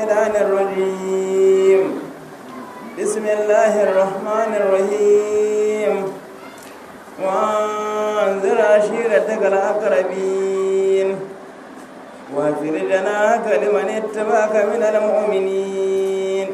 الشيطان الرجيم بسم الله الرحمن الرحيم وانذر عشيرتك الأقربين واغفر جناحك لمن اتبعك من المؤمنين.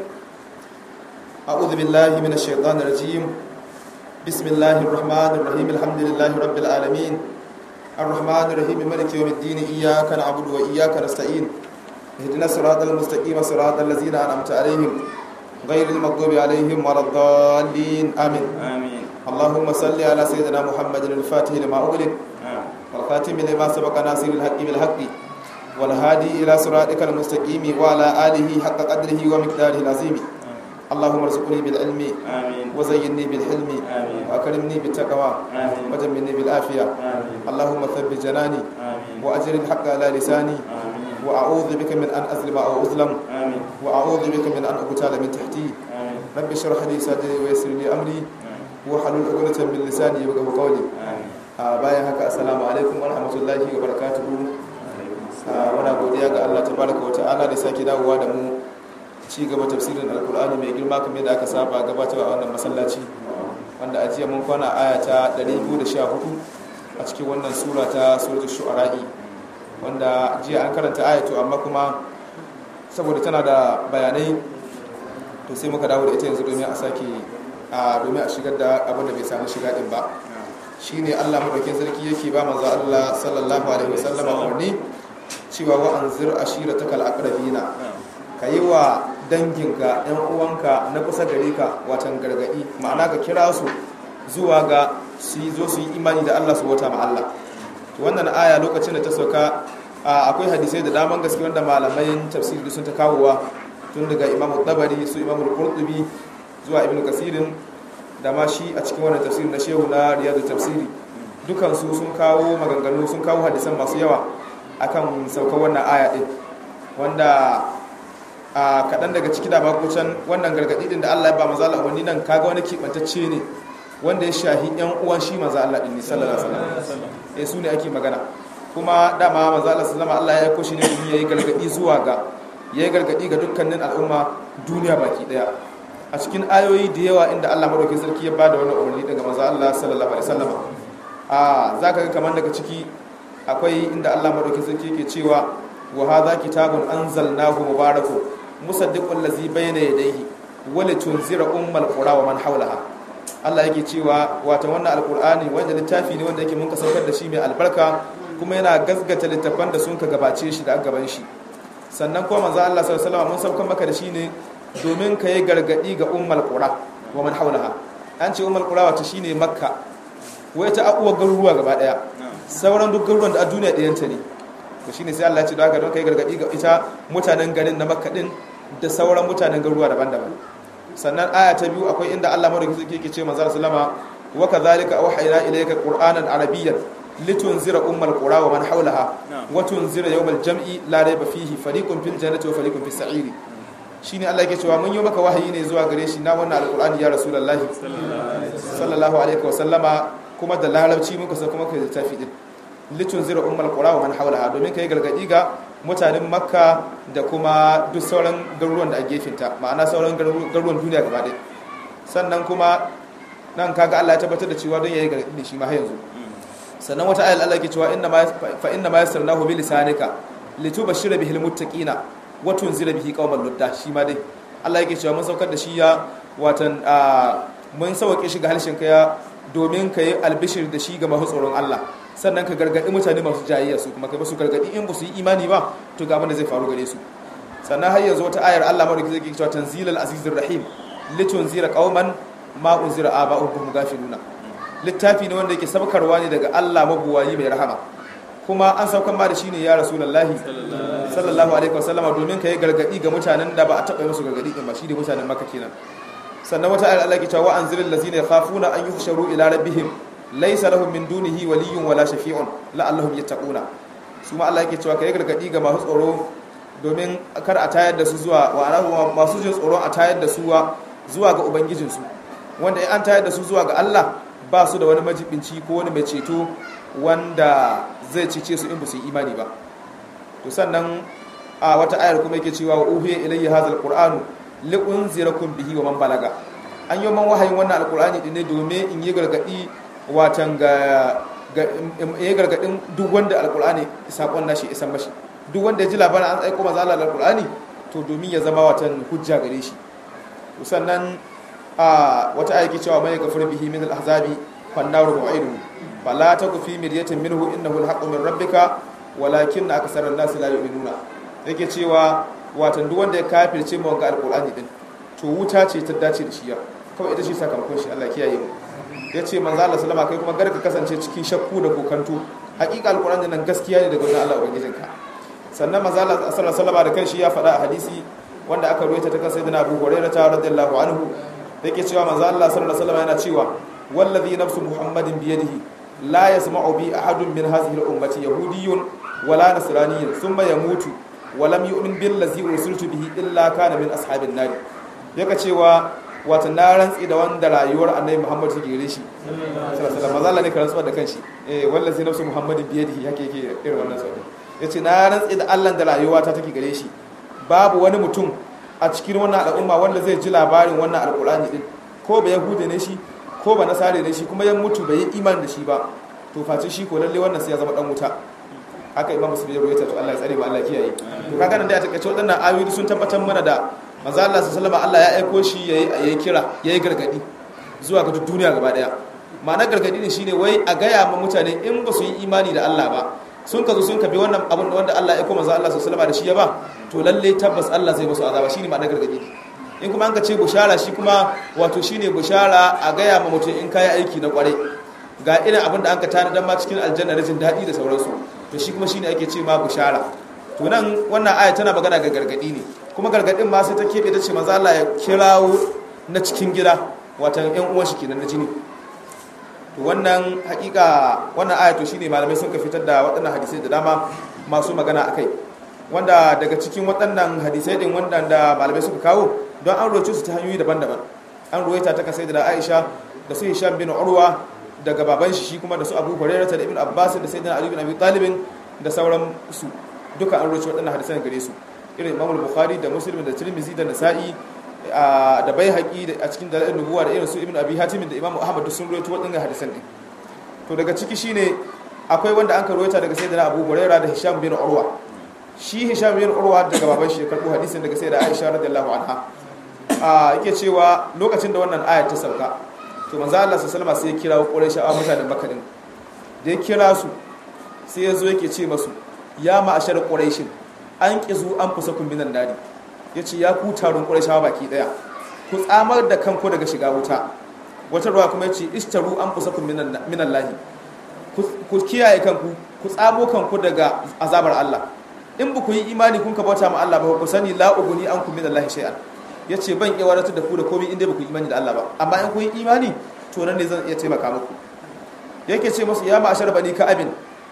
أعوذ بالله من الشيطان الرجيم. بسم الله الرحمن الرحيم. الحمد لله رب العالمين الرحمن الرحيم مالك يوم الدين. إياك نعبد وإياك نستعين. اهدنا الصراط المستقيم صراط الذين أنعمت عليهم غير المغضوب عليهم ولا الضالين. آمين. اللهم صل على سيدنا محمد الفاتح لما أغلق والخاتم لما سبق ناصر الحق بالحق والهادي إلى صراطك المستقيم وعلى آله حق قدره ومقداره العظيم. اللهم ارزقني بالعلم وزينني بالحلم وأكرمني بالتقوى وجملني بالعافية. اللهم ثبت جناني وأجر الحق على لساني وأعوذ بك من أن أظلم أو أظلم وأعوذ بك من أن أغتال من تحتي. رب اشرح لي صدري ويسر لي أمري واحلل عقدة من لساني يفقهوا قولي. bayan haka assalamu alaikum wa rahmatullahi wa barakatuhu. Muna godiya ga Allah tabaraka wa ta'ala da sake dawowa da mu ci gaba tafsirin alkur'ani mai girma kamar yadda aka saba gabatarwa a wannan masallaci, wanda a jiya mun kwana aya ta 214 a cikin wannan sura ta suratul shu'ara'i, wanda jiya an karanta ayatu amma kuma saboda tana da bayanai to sai muka dawo da ita yanzu domin a sake domin a shigar da abin da bai samu shiga din ba. Shine Allah madaukakin sarki yake ba manzo Allah sallallahu alaihi wasallam umarni cewa wa anzir ashiratakal aqrabina, kayi wa danginka ɗan uwanka na kusa gare ka watan gargadi, ma'ana ka kira su zuwa ga su zo su yi imani da Allah su bauta ma Allah. To wannan aya lokacin da ta sauka akwai hadisai da daman gaske wanda malamai tafsiri sun ta kawowa, tun daga Imam Tabari su Imam Qurtubi zuwa Ibn Kasirin da ma shi a cikin wannan tafsiri na Shehu na Riyadu Tafsiri, dukansu sun kawo maganganu, sun kawo hadisan masu yawa akan saukar wannan aya din, wanda kaɗan daga ciki da makucan wannan gargaɗi din da Allah ya ba manzo Allah wani nan kaga wani kibantacce ne wanda ya shahi ƴan uwan shi manzo Allah din sallallahu alaihi wasallam. Su ne ake magana, kuma dama manzo Allah sallallahu Allah ya aiko shi ne domin yayi gargaɗi ga dukkanin al'umma duniya baki daya. A cikin ayoyi da yawa inda Allah madaukakin sarki ya bada wannan umarni daga manzo Allah sallallahu alaihi wasallam, zaka ga kamar daga ciki akwai inda Allah madaukakin sarki yake cewa wa hadha kitabun anzalnahu mubarakun musaddiqul ladzi bayna yadayhi wa litunzira ummal qura wa man hawlaha. Allah yake cewa wato wannan alqur'ani wanda littafi ne wanda yake mun kasaukar da shi mai albarka, kuma yana gasgata littafan da sun ka gabace shi da gaban shi. Sannan kuma manzo Allah sallallahu alaihi wasallam mun saukar maka da shi ne domin ka yi gargadi ga ummal qura wa man hawlaha. An ce ummal qura wato shine Makka, wai ta akuwa garuruwa gaba daya, sauran duk garuruwan da a duniya ɗayanta ne. To shine sai Allah ya ce don haka don kai gargadi ga ita mutanen garin na Makka din da sauran mutanen garuruwa daban-daban. Sannan aya ta biyu akwai inda Allah madaukakin sarki yake ce manzo sallama wa kadhalika awhayna ilayka qur'anan arabiyyan litunzira ummal qura wa man hawlaha wa tunzira yawmal jam'i la rayba fihi fariqun fil jannati wa fariqun fis sa'iri. Shine Allah yake cewa mun yi maka wahayi ne zuwa gare shi na wannan alqur'ani ya rasulullahi sallallahu alaihi wa sallama, kuma da larabci muka sa kuma kai littafi din litunzira ummal qura wa man hawlaha, domin kai gargadi ga mutanen Makka da kuma duk sauran garuruwan da a gefinta, ma'ana sauran garuruwan duniya gaba ɗaya. Sannan kuma nan kaga Allah ya tabbatar da cewa don yayi gargadi ne shi ma har yanzu. Sannan wata ayat Allah yake cewa inna ma yassarnahu bi lisanika litubashshira bihil muttaqina wa tunzira bihi qauman ludda. Shi ma dai Allah yake cewa mun saukar da shi ya watan mun sauke shi ga halshen kaya domin kai albishir da shi ga masu tsoron Allah, sannan ka gargadi mutane masu jayayya su kuma kai ba su gargadi in ba su yi imani ba to ga abin da zai faru gare su. Sannan har yanzu wata ayar Allah madaukakin zai cewa tanzilal azizir rahim litunzira qauman ma unzira aba'uhum ghafiluna. Littafi ne wanda yake sabkarwa ne daga Allah mabuwayi mai rahama, kuma an saukan ma da shi ne ya rasulullahi sallallahu alaihi wasallama domin kai gargadi ga mutanen da ba a taba musu gargadi din ba, shi ne mutanen Makka kenan. Sannan wata ayar Allah ke cewa anzilil ladzina yakhafuna an yuhsharu ila rabbihim laysa lahum min dunihi waliyyun wala shafi'un la'allahum yattaquna. Su ma Allah yake cewa kai gargadi ga masu tsoro domin kar a tayar da su zuwa wa masu jin tsoron a tayar da su zuwa ga ubangijinsu, wanda an tayar da su zuwa ga Allah ba su da wani majibinci ko wani mai ceto wanda zai cece su in ba su yi imani ba. To sannan a wata ayar kuma yake cewa wa uhiya ilayya hadha alqur'anu li unzirakum bihi wa man balaga an yi man wahayin wannan alqur'ani din ne domin in yi gargadi watan ga ya gargadin duk wanda alqur'ani sakon nashi isan mashi duk wanda ya ji labarin an aika manzo Allah alqur'ani to domin ya zama watan hujja gare shi sannan wata ayar ke cewa mai gafur bihi min al-ahzabi fannaru mu'idu fala taku fi miryatin minhu innahu al-haqqu min rabbika walakin aksara an-nasi la yu'minuna yake cewa watan duk wanda ya kafirce mu ga alqur'ani din to wuta ce ta dace da shi ya kawai ita shi sakamakon shi Allah kiyaye mu yace manzo Allah sallama kai kuma garka kasance cikin shakku da kokanto hakika alqur'ani nan gaskiya ne daga wajen Allah ubangijinka sannan manzo Allah sallallahu alaihi wasallam da kanshi ya faɗa a hadisi wanda aka ruwaita ta kan sayyidina Abu Hurairah radhiyallahu anhu yake cewa manzo Allah sallallahu alaihi wasallam yana cewa wallazi nafsu muhammadin biyadihi la yasma'u bi ahadun min hadhihi al-ummati yahudiyyun wala nasraniyyun thumma yamutu wa lam yu'min billazi ursiltu bihi illa kana min ashabin nar yake cewa wato na rantsi da wanda rayuwar annabi Muhammad take gare shi sallallahu alaihi wasallam manzo Allah ne ka rantsuwa da kanshi wallazi nafsu muhammadin biyadihi yake irin wannan sai yace na rantsi da Allah da rayuwa ta take gare shi babu wani mutum a cikin wannan al'umma wanda zai ji labarin wannan alqur'ani din ko ba yahude ne shi ko ba nasare ne shi kuma ya mutu bai yi imani da shi ba to face shi ko lalle wannan sai ya zama dan wuta haka imam muslim ya ruwaita to Allah ya tsare mu Allah kiyaye to kaga nan da ya takeice wadannan ayoyi sun tabbatar mana da manzo Allah sallallahu alaihi wasallam Allah ya aiko shi yayi kira yayi gargadi zuwa ga duniya gaba daya ma'anar gargadi ne shine wai a gaya ma mutane in ba su yi imani da Allah ba sun ka zo sun kabi wannan abin wanda Allah ya aiko manzo Allah sallallahu alaihi wasallam da shi ya ba to lalle tabbas Allah zai musu azaba shine ma'anar gargadi in kuma an ka ce bushara shi kuma wato shine bushara a gaya ma mutum in kai aiki na kware ga irin abin da an ka tana dan ma cikin aljanna rajin dadi da sauransu to shi kuma shine ake ce ma bushara to nan wannan aya tana magana ga gargadi ne kuma gargadin ma sai ta kebe ta ce manzo Allah ya kirawo na cikin gida watan ƴan uwan shi kenan na jini to wannan hakika wannan aya to shine malamai sun ka fitar da waɗannan hadisai da dama masu magana akai wanda daga cikin waɗannan hadisai din wanda malamai suka kawo don an roce su ta hanyoyi daban-daban an ruwaita ta kasai da Aisha da su Hisham bin Urwa daga baban shi kuma da su Abu Hurairah da Ibn Abbas da Sayyidina Ali bin Abi Talib da sauran su duka an roce waɗannan hadisan gare su irin Imam Bukhari da Muslim da Tirmidhi da Nasa'i da Baihaqi a cikin dalailin nubuwa da irin su Ibn Abi Hatim da Imam Ahmad sun roce waɗannan hadisan din to daga ciki shine akwai wanda an karwaita daga Sayyidina Abu Hurairah da Hisham bin Urwa shi Hisham bin Urwa daga baban shi ya karbo hadisin daga Sayyida Aisha radiyallahu anha yake cewa lokacin da wannan ayat ta sauka to manzo Allah sallallahu alaihi wasallam sai ya kira Qurayshawa mutanen Makka din da ya kira su sai yazo yake ce masu ya ma'ashar Qurayshin an kizu an fusakum minan nari yace ya ku taron Qurayshawa baki daya ku tsamar da kanku daga shiga wuta wata ruwa kuma yace istaru an fusakum minan lahi ku kiyaye kanku ku tsamo kanku daga azabar Allah in ba ku yi imani kun ka bauta ma Allah ba ku sani la uguni ankum minallahi shay'an yace ban iya wadatar da ku da komai inda ba ku yi imani da Allah ba amma in ku yi imani to nan ne zan iya taimaka muku yake ce musu ya ma'ashar bani ka'abin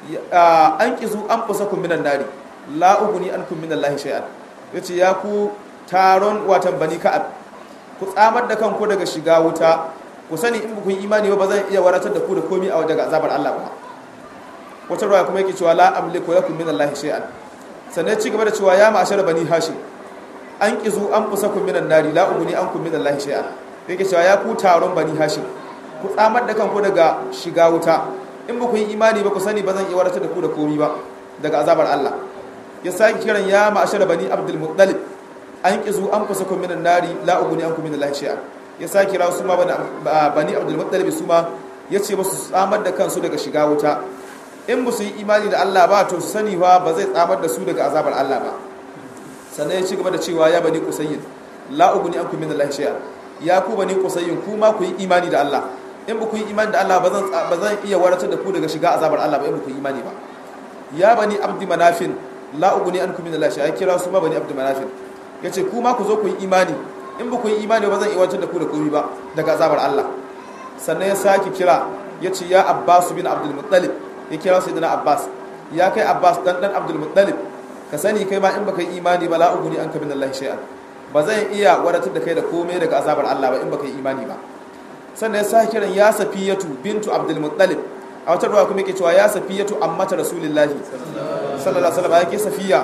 an kizu an fusakum minan nari la uguni ankum minallahi shay'an yace ya ku taron watan bani ka'ab ku tsamar da kanku daga shiga wuta ku sani in ba ku yi imani ba zan iya wadatar da ku da komai a daga azabar Allah ba wata ruwa kuma yake cewa la amliku lakum minallahi shay'an sannan ci gaba da cewa ya ma'ashar bani hashim an kizu an fusakum minan nari la uguni ankum minallahi shay'an yake cewa ya ku taron bani hashim ku tsamar da kanku daga shiga wuta in ba ku yi imani ba ku sani ba zan iya wadatar da ku da komai ba daga azabar Allah ya saki kiran ya ma'ashar bani abdul muttalib an kizu an fusakum minan nari la uguni ankum minallahi shay'an ya saki kira su ma bani abdul muttalib su ma yace musu tsamar da kansu daga shiga wuta in ba su yi imani da Allah ba to su sani ba zai tsamar da su daga azabar Allah ba sannan ya ci gaba da cewa ya bani qusayyin la uguni ankum minallahi shay'an ya ku bani qusayyin kuma ku yi imani da Allah in ba ku yi imani da Allah ba zan iya waratar da ku daga shiga azabar Allah ba in ba ku yi imani ba ya bani abdi manafin la uguni ankum minallahi shay'an kira su ma bani abdi manafin yace kuma ku zo ku yi imani in ba ku yi imani ba zan iya waratar da ku da komai ba daga azabar Allah sannan ya saki kira yace ya Abbas bin Abdul Muttalib ya kira sayyidina Abbas ya kai Abbas dan Abdul Muttalib ka sani kai ma in baka yi imani ba la uguni anka minallahi shay'an ba zan iya wadatar da kai da komai daga azabar Allah ba in baka yi imani ba sannan ya sa kiran ya Safiyatu bintu Abdul Muttalib a wata ruwa kuma yake cewa ya Safiyatu ammata Rasulullahi sallallahu alaihi wasallam yake Safiya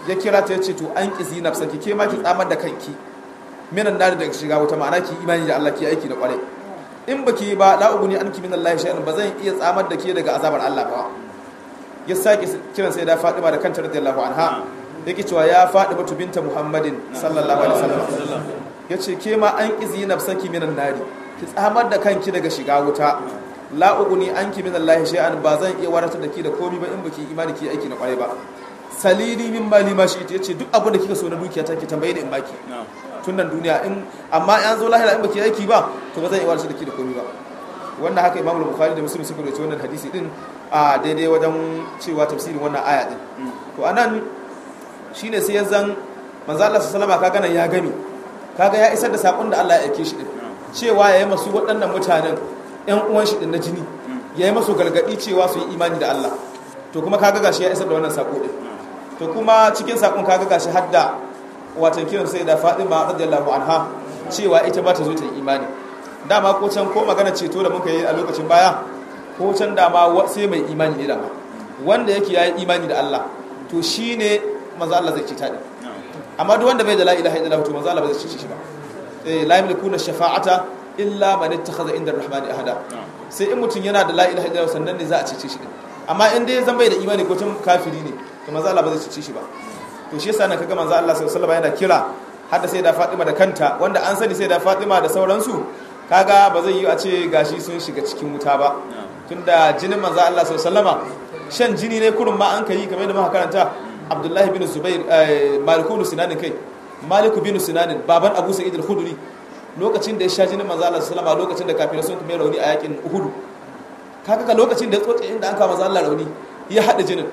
ya kira ta yace to an kizi nafsaki ke ma ki tsamar da kanki minan nar daga shiga wata ma'ana ki imani da Allah ki aiki da kwarai in baki ba la uguni anki min Allah shay'an ba zan iya tsamar da ke daga azabar Allah ba ya sake kiran sai da Fatima da kanta radiyallahu anha yake cewa ya Fatima binta Muhammadin sallallahu alaihi wasallam yace ke ma an kizi nafsaki minan nari ki tsamar da kanki daga shiga wuta la uguni anki min Allah shay'an ba zan iya wadatar da ki da komai ba in baki imani ki aiki na kwarai ba salini min mali ma shi yace duk abin da kika so na dukiya ta ki tambaye da in baki tun nan duniya in amma an zo lahira in baki aiki ba to ba zan iya wadatar da ki da komai ba wannan haka Imam Bukhari da Muslim suka rawaito wannan hadisi din a daidai wajen cewa tafsirin wannan aya din to anan shine sai yanzan manzo Allah sallallahu alaihi wasallam kaga nan ya gami kaga ya isar da sakon da Allah ya aike shi din cewa yayi masu waɗannan mutanen ƴan uwan shi din na jini yayi masu gargadi cewa su yi imani da Allah to kuma kaga gashi ya isar da wannan sako din to kuma cikin sakon kaga gashi hadda watan kiran sai da Fatima radiyallahu anha cewa ita ba ta zo ta yi imani dama ko can ko magana ceto da muka yi a lokacin baya ko can dama sai mai imani ne dama wanda yake yayi imani da Allah to shine manzo Allah zai cita din amma duk wanda bai da la ilaha illallah to manzo Allah ba zai cice shi ba la yamlikuna shafa'ata illa man ittakhadha inda ar-rahmani ahada sai in mutun yana da la ilaha illallah sannan ne za a cice shi din amma in dai zan bai da imani ko tun kafiri ne to manzo Allah ba zai cice shi ba to shi yasa nan kaga manzo Allah sallallahu alaihi wasallam yana kira hadda sai da Fatima da kanta wanda an sani sai da Fatima da sauransu kaga ba zai yi a ce gashi sun shiga cikin wuta ba tunda jinin manzo Allah sallallahu alaihi wasallama shan jini ne kurun ma an kai kamar yadda muka karanta Abdullahi bin Zubair Maliku bin Sinan kai Maliku bin Sinan baban Abu Sa'id al-Khudri lokacin da ya sha jinin manzo Allah sallallahu alaihi wasallama lokacin da kafirai sun kuma rauni a yakin Uhud kaga ka lokacin da ya tsoce inda an kama manzo Allah rauni ya hada jinin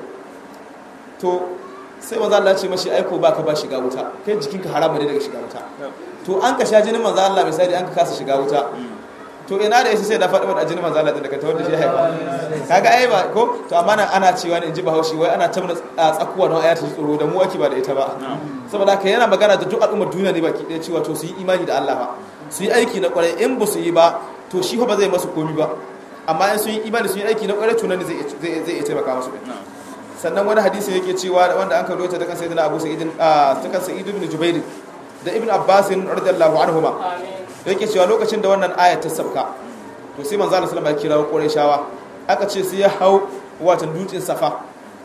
to sai manzo Allah ya ce mashi aiko baka ba shiga wuta kai jikinka haramu ne daga shiga wuta to an ka sha jinin manzo Allah misali an ka kasa shiga wuta to ina da yake sai da Fatima da jinin manzo Allah daga ta wanda shi haifa kaga ai ba ko to amma nan ana cewa ne in ji Bahaushe wai ana tamna tsakuwa don ayatu tsoro da mu ake ba da ita ba saboda haka yana magana da duk al'ummar duniya ne baki ɗaya cewa to su yi imani da Allah ba su yi aiki na kwarai in ba su yi ba to shi ba zai masu komi ba amma in sun yi imani sun yi aiki na kwarai to nan zai iya taimaka musu sannan wani hadisi yake cewa wanda an kawo ta kan sayyidina Abu Sa'id ta kan Sa'id ibn Jubair da Ibn Abbas radiyallahu anhuma yake cewa lokacin da wannan ayat ta sabka to sai manzo Allah sallallahu alaihi wasallam ya kira Qurayshawa aka ce sai ya hau watan dutsen Safa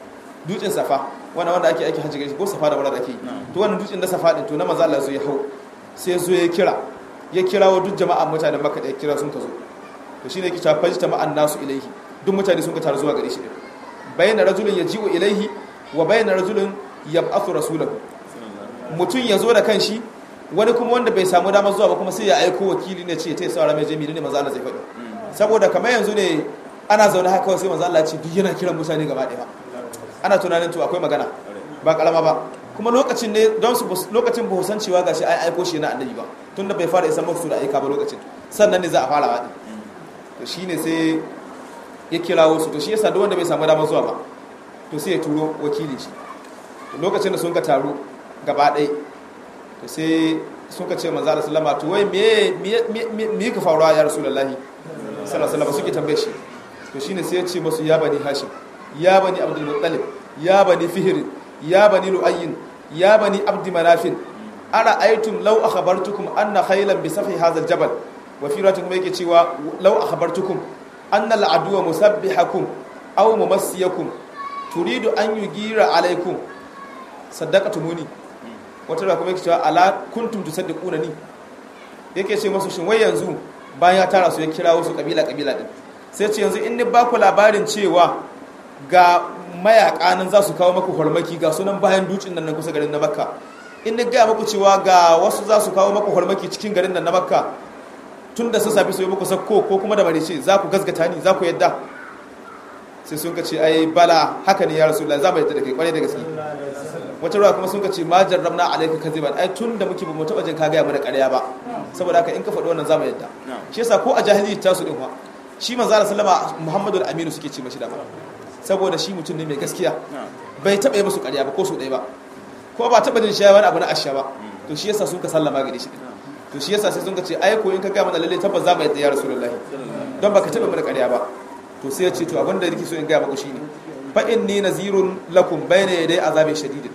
wanda ake aiki haji gari ko Safa da wanda ake to wannan dutsen da Safa din to na manzo Allah ya hau sai zo ya kira wa duk jama'an mutanen Makka da ya kira sun ka zo to shine yake cewa fajta ma'an nasu ilaihi duk mutane sun ka taru zuwa gare shi bayyana rajulun yaji'u ilaihi wa bayyana rajulun yab'athu rasulahu mutun yazo da kanshi wani kuma wanda bai samu damar zuwa ba kuma sai ya aiko wakili ne ce ta saurara mai jami'i ne manzo Allah zai faɗi saboda kamar yanzu ne ana zaune haka sai manzo Allah ya ce duk yana kiran mutane gaba ɗaya ana tunanin to akwai magana ba kalama ba kuma lokacin ne don su lokacin ba san cewa gashi ai aiko shi na annabi ba tunda bai fara isa musu da aika ba lokacin sannan ne za a fara wadi to shine sai ya kirawo su to shi yasa duk wanda bai samu damar zuwa ba to sai ya turo wakili shi lokacin da sun ka taru gaba ɗaya to sai sun ka ce manzo Allah sallama to wai me ka faruwa ya rasulullahi sallallahu alaihi wasallam suke tambaye shi to shine sai ya ce musu ya bani hashim ya bani abdul muttalib ya bani fihr ya bani lu'ayyin ya bani abd manafin ara aitum law akhbartukum anna khaylan bi safi hadha al-jabal wa fi ratukum yake cewa law akhbartukum anna al-aduwa musabbihakum aw mumassiyakum turidu an yugira alaykum saddaqatumuni wata da kuma yake cewa ala kuntum tusaddiquna ni yake ce masu shin wai yanzu bayan ya tara su ya kira wasu kabila din sai ce yanzu in ni ba ku labarin cewa ga mayaka nan za su kawo maku hormaki ga sunan bayan dutsen nan kusa garin na Makka in ni ga maku cewa ga wasu za su kawo maku hormaki cikin garin nan na Makka tun da su safi su yi muku sakko ko kuma da marice za ku gasgata ni za ku yadda sai sun ka ce ai bala haka ne ya rasulullahi za mu yadda da kai kwarai da gaske wata ruwa kuma sun ka ce ma jarrabna alayka kaziban ai tun da muke ba mu taba jin ka ga mana ƙarya ba saboda haka in ka faɗi wannan za mu yadda shi yasa ko a jahiliyyar tasu din fa shi manzo Allah sallama Muhammadu al-Aminu suke ce mashi da ba saboda shi mutum ne mai gaskiya bai taba yi musu ƙarya ba ko so ɗaya ba ko ba taba jin shi wani abu na asha ba to shi yasa sun ka sallama gare shi to shi yasa sai sun ka ce ai ko in ka ga mana lalle tabbas za mu yadda ya rasulullahi don baka taba mana ƙarya ba to sai ya ce to abinda nake so in ga muku shine fa inni nazirun lakum bayna yaday azabin shadidin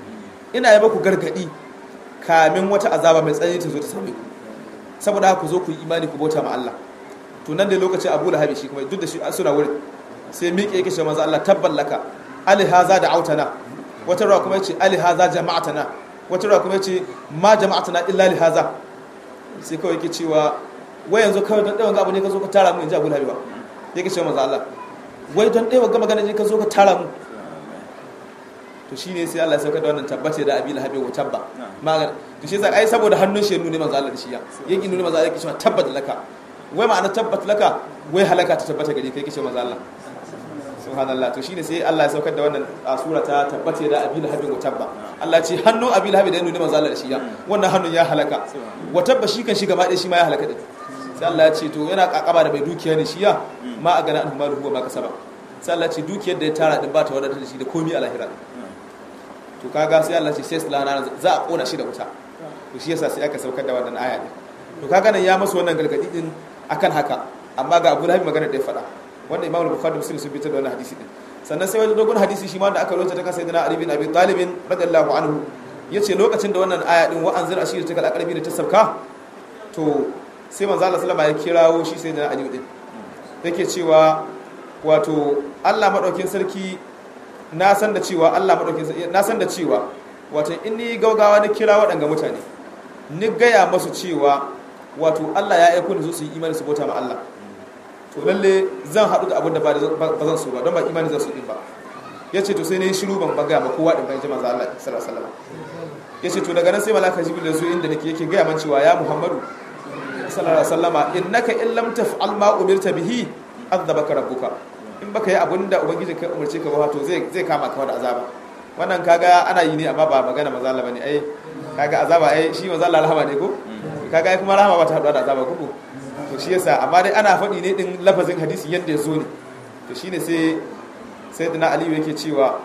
ina yi muku gargadi kamin wata azaba mai tsanani ta zo ta same ku saboda haka ku zo ku yi imani ku bauta ma Allah to nan da lokacin Abu Lahab shi kuma duk da shi suna wurin sai miƙe yake ce manzo Allah tabballaka ali haza da autana wata ruwa kuma yace ali haza jama'atana wata ruwa kuma yace ma jama'atana illa li haza sai kawai yake cewa wai yanzu kawai don ɗaya abu ne ka zo ka tara mu in ji Abu Lahab ba yake ce manzo Allah wai don ɗaya ga magana ne ka zo ka tara mu to shine sai Allah ya sauka da wannan tabbata da Abi Lahab wa tabba magana to shi sai ai saboda hannun shi nuni manzo Allah da shi yake nuni manzo Allah yake cewa tabbata laka wai ma'ana tabbata laka wai halaka ta tabbata gari kai yake ce manzo Allah subhanallah to shine sai Allah ya saukar da wannan sura ta tabbata da Abi Lahab wa tabba Allah ya ce hannun Abi Lahab da nuni manzo Allah da shi wannan hannun ya halaka wa tabba shi kan shi gaba ɗaya shi ma ya halaka din sai Allah ya ce to yana kakaba da mai dukiya ne shi ma a gana anhu maluhu ma kasaba sai Allah ya ce dukiyar da ya tara din ba ta wadatar da shi da komai a lahira to kaga sai Allah ce sai sulana za a kona shi da wuta to shi yasa sai aka saukar da wannan aya din to kaga nan ya masa wannan gargadi din akan haka amma ga Abu Lahab magana da ya faɗa wanda Imam Bukhari da Muslim sun bitar da wannan hadisi din sannan sai wani dogon hadisi shi ma da aka rawaita ta kan sayyidina Ali bin Abi Talib radiyallahu anhu yace lokacin da wannan aya din wa anzir ashir ta kalqarbi da ta sauka to sai manzo Allah sallama ya kirawo shi sayyidina Ali din yake cewa wato Allah madaukin sarki na san da cewa wato in ni gaugawa na kira waɗanga mutane ni gaya masu cewa wato Allah ya aiko ni su yi imani su bauta ma Allah to lalle zan haɗu da abin da ba zan so ba don ba imani zan so din ba yace to sai ne shiru ban gaya ma kowa din ban ji manzo Allah sallallahu alaihi wasallam yace to daga nan sai malaka jibril ya zo inda yake gaya man cewa ya Muhammadu sallallahu alaihi wasallama innaka in lam taf'al ma umirta bihi azabaka rabbuka in baka yi abin da ubangiji kai umarce ka ba to zai kama ka da azaba wannan kaga ana yi ne amma ba magana manzo Allah bane ai kaga azaba ai shi manzo Allah rahama ne ko kaga ai kuma rahama ba ta hadu da azaba ko to shi yasa amma dai ana faɗi ne din lafazin hadisi yanda yazo ne to shine sai sayyidina Ali yake cewa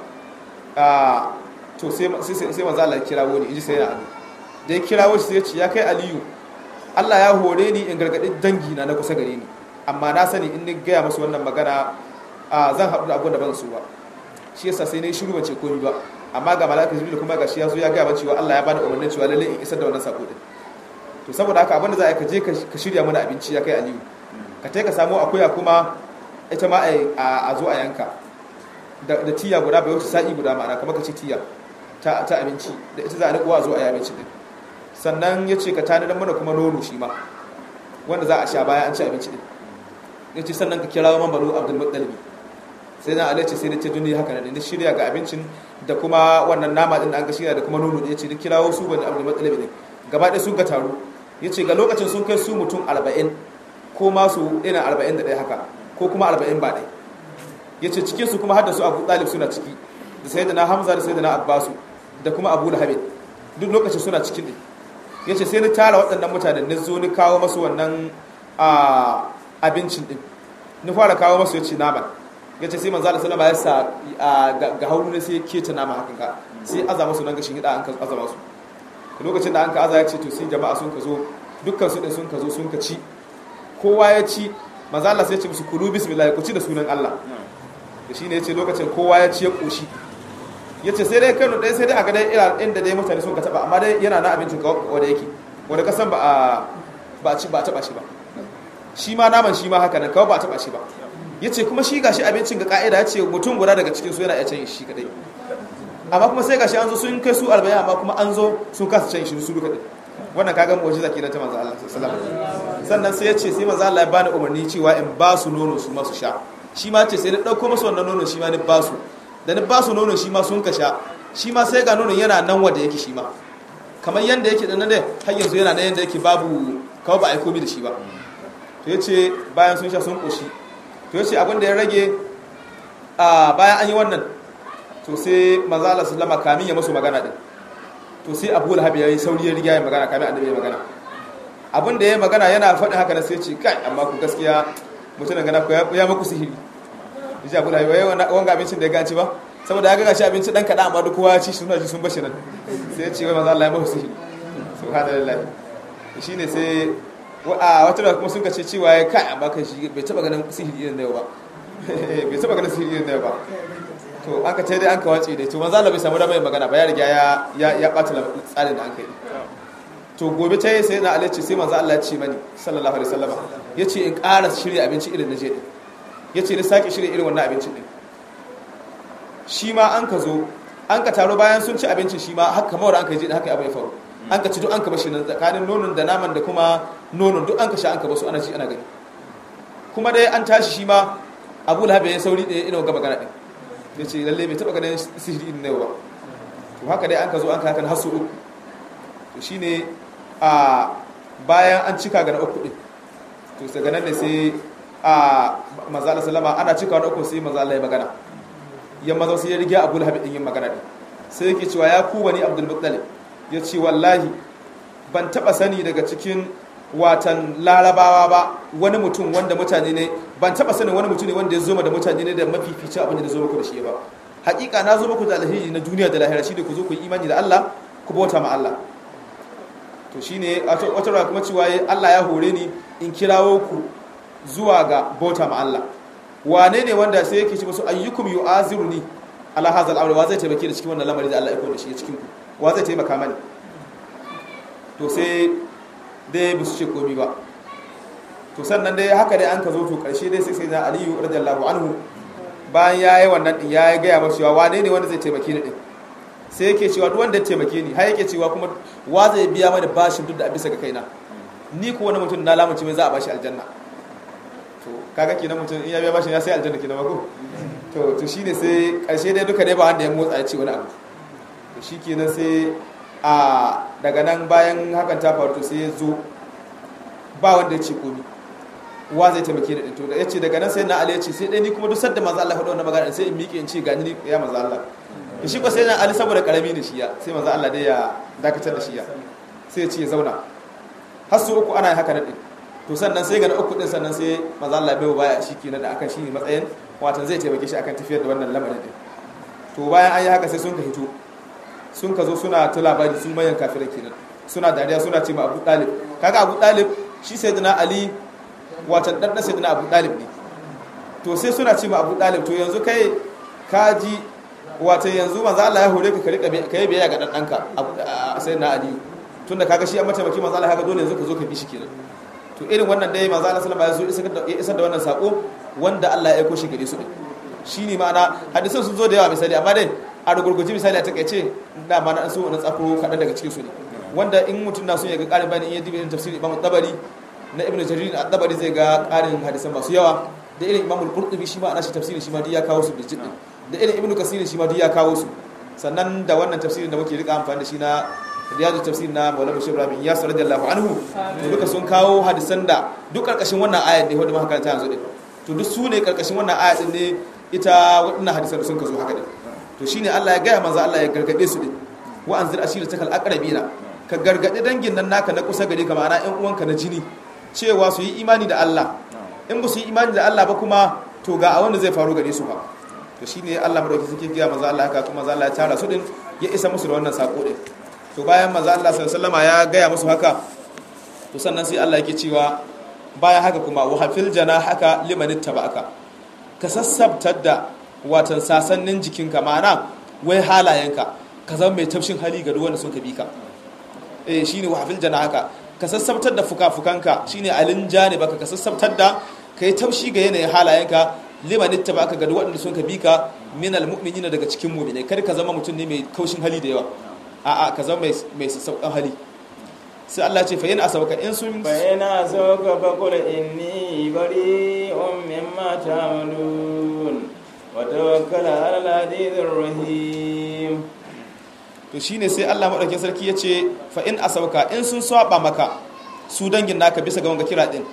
to sai manzo Allah ya kirawo ni inji sayyidina Ali da ya kirawo shi sai ya ce ya kai Aliyu Allah ya hore ni in gargadi dangi na kusa gare ni amma na sani in ni gaya masu wannan magana zan haɗu da abin da ban su ba shi yasa sai ne shiru bace komai ba amma ga malaka jibril kuma ga shi yazo ya ga cewa Allah ya bani umarnin cewa lalle in isar da wannan sako din to saboda haka abin da za a ka je ka shirya mana abinci ya kai Aliyu ka tai ka samu akuya kuma ita ma a zo a yanka da tiya guda bai wuce sa'i guda ma'ana kamar ka ci tiya ta abinci da ita za a rikuwa zo a yi abinci din sannan ya ce ka tanadar mana kuma nono shi ma wanda za a sha bayan an ci abinci din ya ce sannan ka kira man balo Abdul Muttalib sai na alace sai da ce duniya haka ne shirya ga abincin da kuma wannan nama din da an ga shirya da kuma nono da ya ce da kirawo su bane Abdul Muttalib ne gaba ɗaya sun ga taro ya ce ga lokacin sun kai su mutum 40 ko ma su ina 41 haka ko kuma 40 ba ɗaya ya ce cikinsu kuma har da su Abu Talib suna ciki da sayyidina Hamza da sayyidina Abbasu da kuma Abu Lahab duk lokacin suna cikin din ya ce sai ni tara waɗannan mutanen ni zo ni kawo masu wannan abincin din ni fara kawo masu ya ce nama ya ce sai manzo Allah sallama ya sa ga hauru ne sai ya keta nama hakan ka sai aza masu nan gashin hida an ka aza masu lokacin da an ka aza ya ce to sai jama'a sun ka zo dukkan su din sun ka zo sun ka ci kowa ya ci manzo Allah sai ya ce musu kulu bismillah ku ci da sunan Allah da shine ya ce lokacin kowa ya ci ya koshi ya ce sai dai kano ɗaya sai dai a ga dai inda dai mutane sun ka taɓa amma dai yana na abincin wanda yake wanda kasan ba a taɓa shi ba shi ma naman shi ma haka nan kawai ba a taɓa shi ba ya ce kuma shi gashi abincin ga ƙa'ida ya ce mutum guda daga cikin su yana iya can shi kaɗai amma kuma sai gashi an zo sun kai su 40 amma kuma an zo sun kasa can shi su duka ɗin wannan kaga mu'jiza kenan ta manzo Allah sallallahu alaihi wasallam sannan sai ya ce sai manzo Allah ya bani umarni cewa in ba su nono su ma su sha shi ma ce sai na ɗauko masa wannan nono shi ma ni ba su da ni ba su nono shi ma sun ka sha shi ma sai ga nonon yana nan wanda yake shi ma kamar yanda yake da nan dai har yanzu yana nan yanda yake babu kawai ba a yi komi da shi ba to ya ce bayan sun sha sun ƙoshi to ya ce abin da ya rage bayan an yi wannan to sai manzo Allah sallama kamin ya masu magana din to sai Abu Lahab ya yi sauri ya riga ya magana kamin annabi ya magana abin da ya magana yana faɗin haka na sai ce kai amma ku gaskiya mutumin gana ku ya maku sihiri yaji Abu Lahab yayi wanga abincin da ya ganci ba saboda ya ga gashi abinci dan kada amma duk kowa ya ci suna ji sun bashi nan sai ya ce wai manzo Allah ya maku sihiri subhanallah shine sai wata da kuma sun ka ce cewa ya kai amma kai shi bai taba ganin sihiri irin da yau ba bai taba ganin sihiri irin da yau ba to aka ce dai an ka wace dai to manzo Allah bai samu da mai magana ba ya riga ya bata tsarin da an kai to gobe ta yi sai na alaici sai manzo Allah ya ce mani sallallahu alaihi wasallam yace in ƙara shirya abinci irin na je din yace ni sake shirya irin wannan abincin din shi ma an ka zo an ka taro bayan sun ci abincin shi ma haka mawar an ka je haka abu ya faru an ka ci duk an ka bashi nan tsakanin nonon da naman da kuma nonon duk an ka sha an ka basu ana ci ana gani kuma dai an tashi shi ma Abu Lahab ya sauri da ina ga magana din yace lalle bai taba ganin sihiri din ba to haka dai an ka zo an ka haka har su uku to shine a bayan an cika ga na uku din to daga nan ne sai a manzo Allah sallama ana cika na uku sai manzo Allah ya magana yamma zo sai ya riga Abu Lahab din yin magana din sai yake cewa ya ku bani Abdul Muttalib yace wallahi ban taba sani daga cikin watan larabawa ba wani mutum wanda mutane ne ban taba sanin wani mutum ne wanda ya zo da mutane ne da mafifici abin da zo muku da shi ba hakika na zo muku da alheri na duniya da lahira shi da ku zo ku yi imani da Allah ku bauta ma Allah to shine wata rawa kuma cewa Allah ya hore ni in kirawo ku zuwa ga bauta ma Allah wane ne wanda sai yake ce musu ayyukum yu'aziruni ala hadha al-amr wa zai taimake da cikin wannan lamari da Allah ya koda shi cikin ku wa zai taimaka mani to sai dai ba su ce komi ba to sannan dai haka dai an ka zo to karshe dai sai na Aliyu radiyallahu anhu bayan yayi wannan din yayi ga ya masu cewa wane ne wanda zai taimake ni din sai yake cewa duk wanda ya taimake ni har yake cewa kuma wa zai biya mani bashin duk da bisa ga kaina ni ko wani mutum na lamunci mai za a bashi aljanna to kaga kenan mutum in ya biya bashin ya sai aljanna kenan ba ko to shine sai karshe dai duka dai ba wanda ya motsa ya ce wani abu to shikenan sai a daga nan bayan hakan ta faru to sai ya zo ba wanda ya ce komi wa zai taimake da to da yace daga nan sai na Ali ya ce sai dai ni kuma duk sadda manzo Allah ya faɗa wannan magana sai in miƙe in ce ga ni ya manzo Allah shi ko sai na Ali saboda karami ne shi ya sai manzo Allah dai ya dakatar da shi ya sai ya ce ya zauna har su uku ana haka din to sannan sai ga na uku din sannan sai manzo Allah bai baya shi kenan da akan shi ne matsayin watan zai taimake shi akan tafiyar da wannan lamarin din to bayan an yi haka sai sun ka hito sun ka zo suna ta labari sun mayan kafirai kenan suna dariya suna ce ma Abu Talib kaga Abu Talib shi sayyidina Ali watan dan sayyidina Abu Talib ne to sai suna ce ma Abu Talib to yanzu kai kaji watan yanzu manzo Allah ya hore ka rika kai biyayya ga dan danka sayyidina Ali tunda kaga shi an mataimaki manzo Allah haka dole yanzu ka zo ka bi shi kenan to irin wannan dai manzo Allah sallallahu alaihi wasallam ya isar da wannan sako wanda Allah ya aiko shi gare su din shine ma'ana hadisan sun zo da yawa misali amma dai a rugurguji misali a takaice da ma na so na tsako kadan daga cikin su ne wanda in mutum na so ya ga karin bayani in ya dibi tafsiri Imam Tabari na Ibn Jarir al-Tabari zai ga karin hadisan masu yawa da irin Imam al-Qurtubi shi ma ana shi tafsiri shi ma duk ya kawo su bijin din da irin Ibn Kasir shi ma duk ya kawo su sannan da wannan tafsirin da muke rika amfani da shi na Riyadu tafsir na Maulana Sheikh Ibrahim Iyas radiyallahu anhu to duka sun kawo hadisan da duk karkashin wannan ayat ne wanda muka karanta yanzu din to duk su ne karkashin wannan ayat din ne ita waɗannan hadisan sun ka zo haka din to shine Allah ya gaya manzo Allah ya gargade su din wa anzir ashiratakal aqrabina ka gargade dangin nan naka na kusa gare ka ma'ana ƴan uwanka na jini cewa su yi imani da Allah in ba su yi imani da Allah ba kuma to ga a wanda zai faru gare su ba to shine Allah madauki suke gaya manzo Allah haka kuma manzo Allah ya tara su din ya isa musu da wannan sako din to bayan manzo Allah sallallahu alaihi wasallam ya gaya musu haka to sannan sai Allah yake cewa bayan haka kuma wa hafil janahaka liman ittaba'aka ka sassabtar da watan sasannin jikinka ma'ana wai halayenka ka zama mai tafshin hali ga duwanda sun ka bi ka shine wa hafil janahaka ka sassabtar da fuka-fukanka shine alin janibaka ka sassabtar da kai taushi ga yanayin halayenka liman ittaba'aka ga duwanda sun ka bi ka minal mu'minina daga cikin mu'minai kar ka zama mutum ne mai kaushin hali da yawa a'a ka zama mai sassauƙan hali sai Allah ce fa yana asabaka in sun fa yana asabaka fa qul inni bari'un mimma ta'malun wa tawakkal 'ala al-'azizir rahim to shine sai Allah madaukakin sarki yace fa in asabaka in sun saba maka su dangin naka bisa ga wanga kira din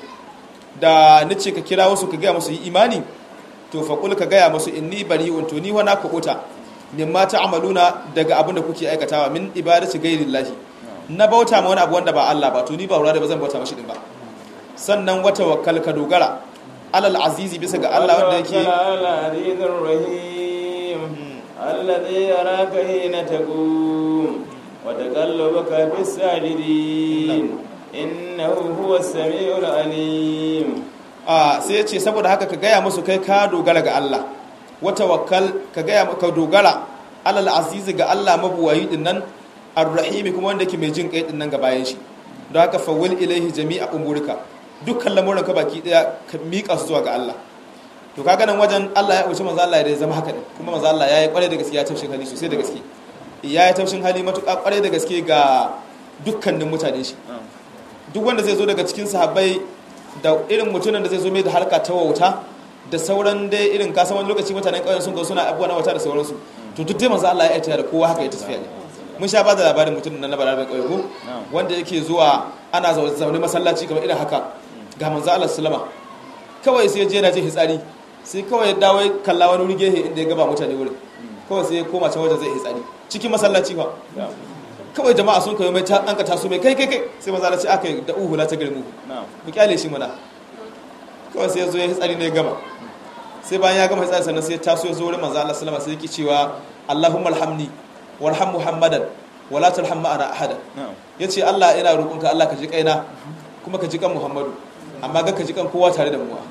da nace ka kira wasu ka ga musu yi imani to fa qul ka ga musu inni bari'un to ni wa na kubuta mimma ta'maluna daga abin da kuke aikatawa min ibadati ghairillahi na bauta ma wani abu wanda ba Allah ba to ni ba wura da bazan bauta mashi din ba sannan wata wakkal ka dogara alal azizi bisa ga Allah wanda yake al-azizur rahim alladhi yaraka hina taqum wa taqallubaka fis sajidin innahu huwas samiul alim sai ya ce saboda haka ka gaya musu kai ka dogara ga Allah wa tawakkal ka ga ka dogara alal aziz ga Allah mabuwayi din nan arrahimi kuma wanda yake mai jin kai din nan ga bayan shi don haka fawwal ilaihi jami'a umurika dukkan lamuran ka baki daya ka mika su zuwa ga Allah to kaga nan wajen Allah ya umarci manzo Allah ya zama haka ne kuma manzo Allah ya yi kware da gaske ya taushin hali sosai da gaske ya yi taushin hali matuƙa kware da gaske ga dukkanin mutane shi duk wanda zai zo daga cikin sahabbai da irin mutumin da zai zo mai da harka ta wauta da sauran dai irin kasan wani lokaci mutanen ƙauyen sun ga suna abubuwa na wata da sauransu to duk dai manzo Allah ya aita da kowa haka ya tafiya ne mun sha ba da labarin mutumin nan na barabin ƙauye ko wanda yake zuwa ana zaune masallaci kamar irin haka ga manzo Allah sallama kawai sai ya je yana jin hitsari sai kawai ya dawo kalla wani wuri gehe inda ya gaba mutane wurin kawai sai ya koma can wajen zai hitsari cikin masallaci fa kawai jama'a sun kai mai an ka taso mai kai sai manzo Allah ce aka yi da uhula ta girmu ku kyale shi mana kawai sai ya zo ya hitsari ne gama sai bayan ya gama hitsari sannan sai ya taso ya zo wurin manzo Allah sallama sai yake cewa Allahumma alhamni warham Muhammadan wala tarham ma'ana ahada yace Allah ina roƙonka Allah ka ji kaina kuma ka ji kan Muhammadu amma ga ka ji kan kowa tare da mu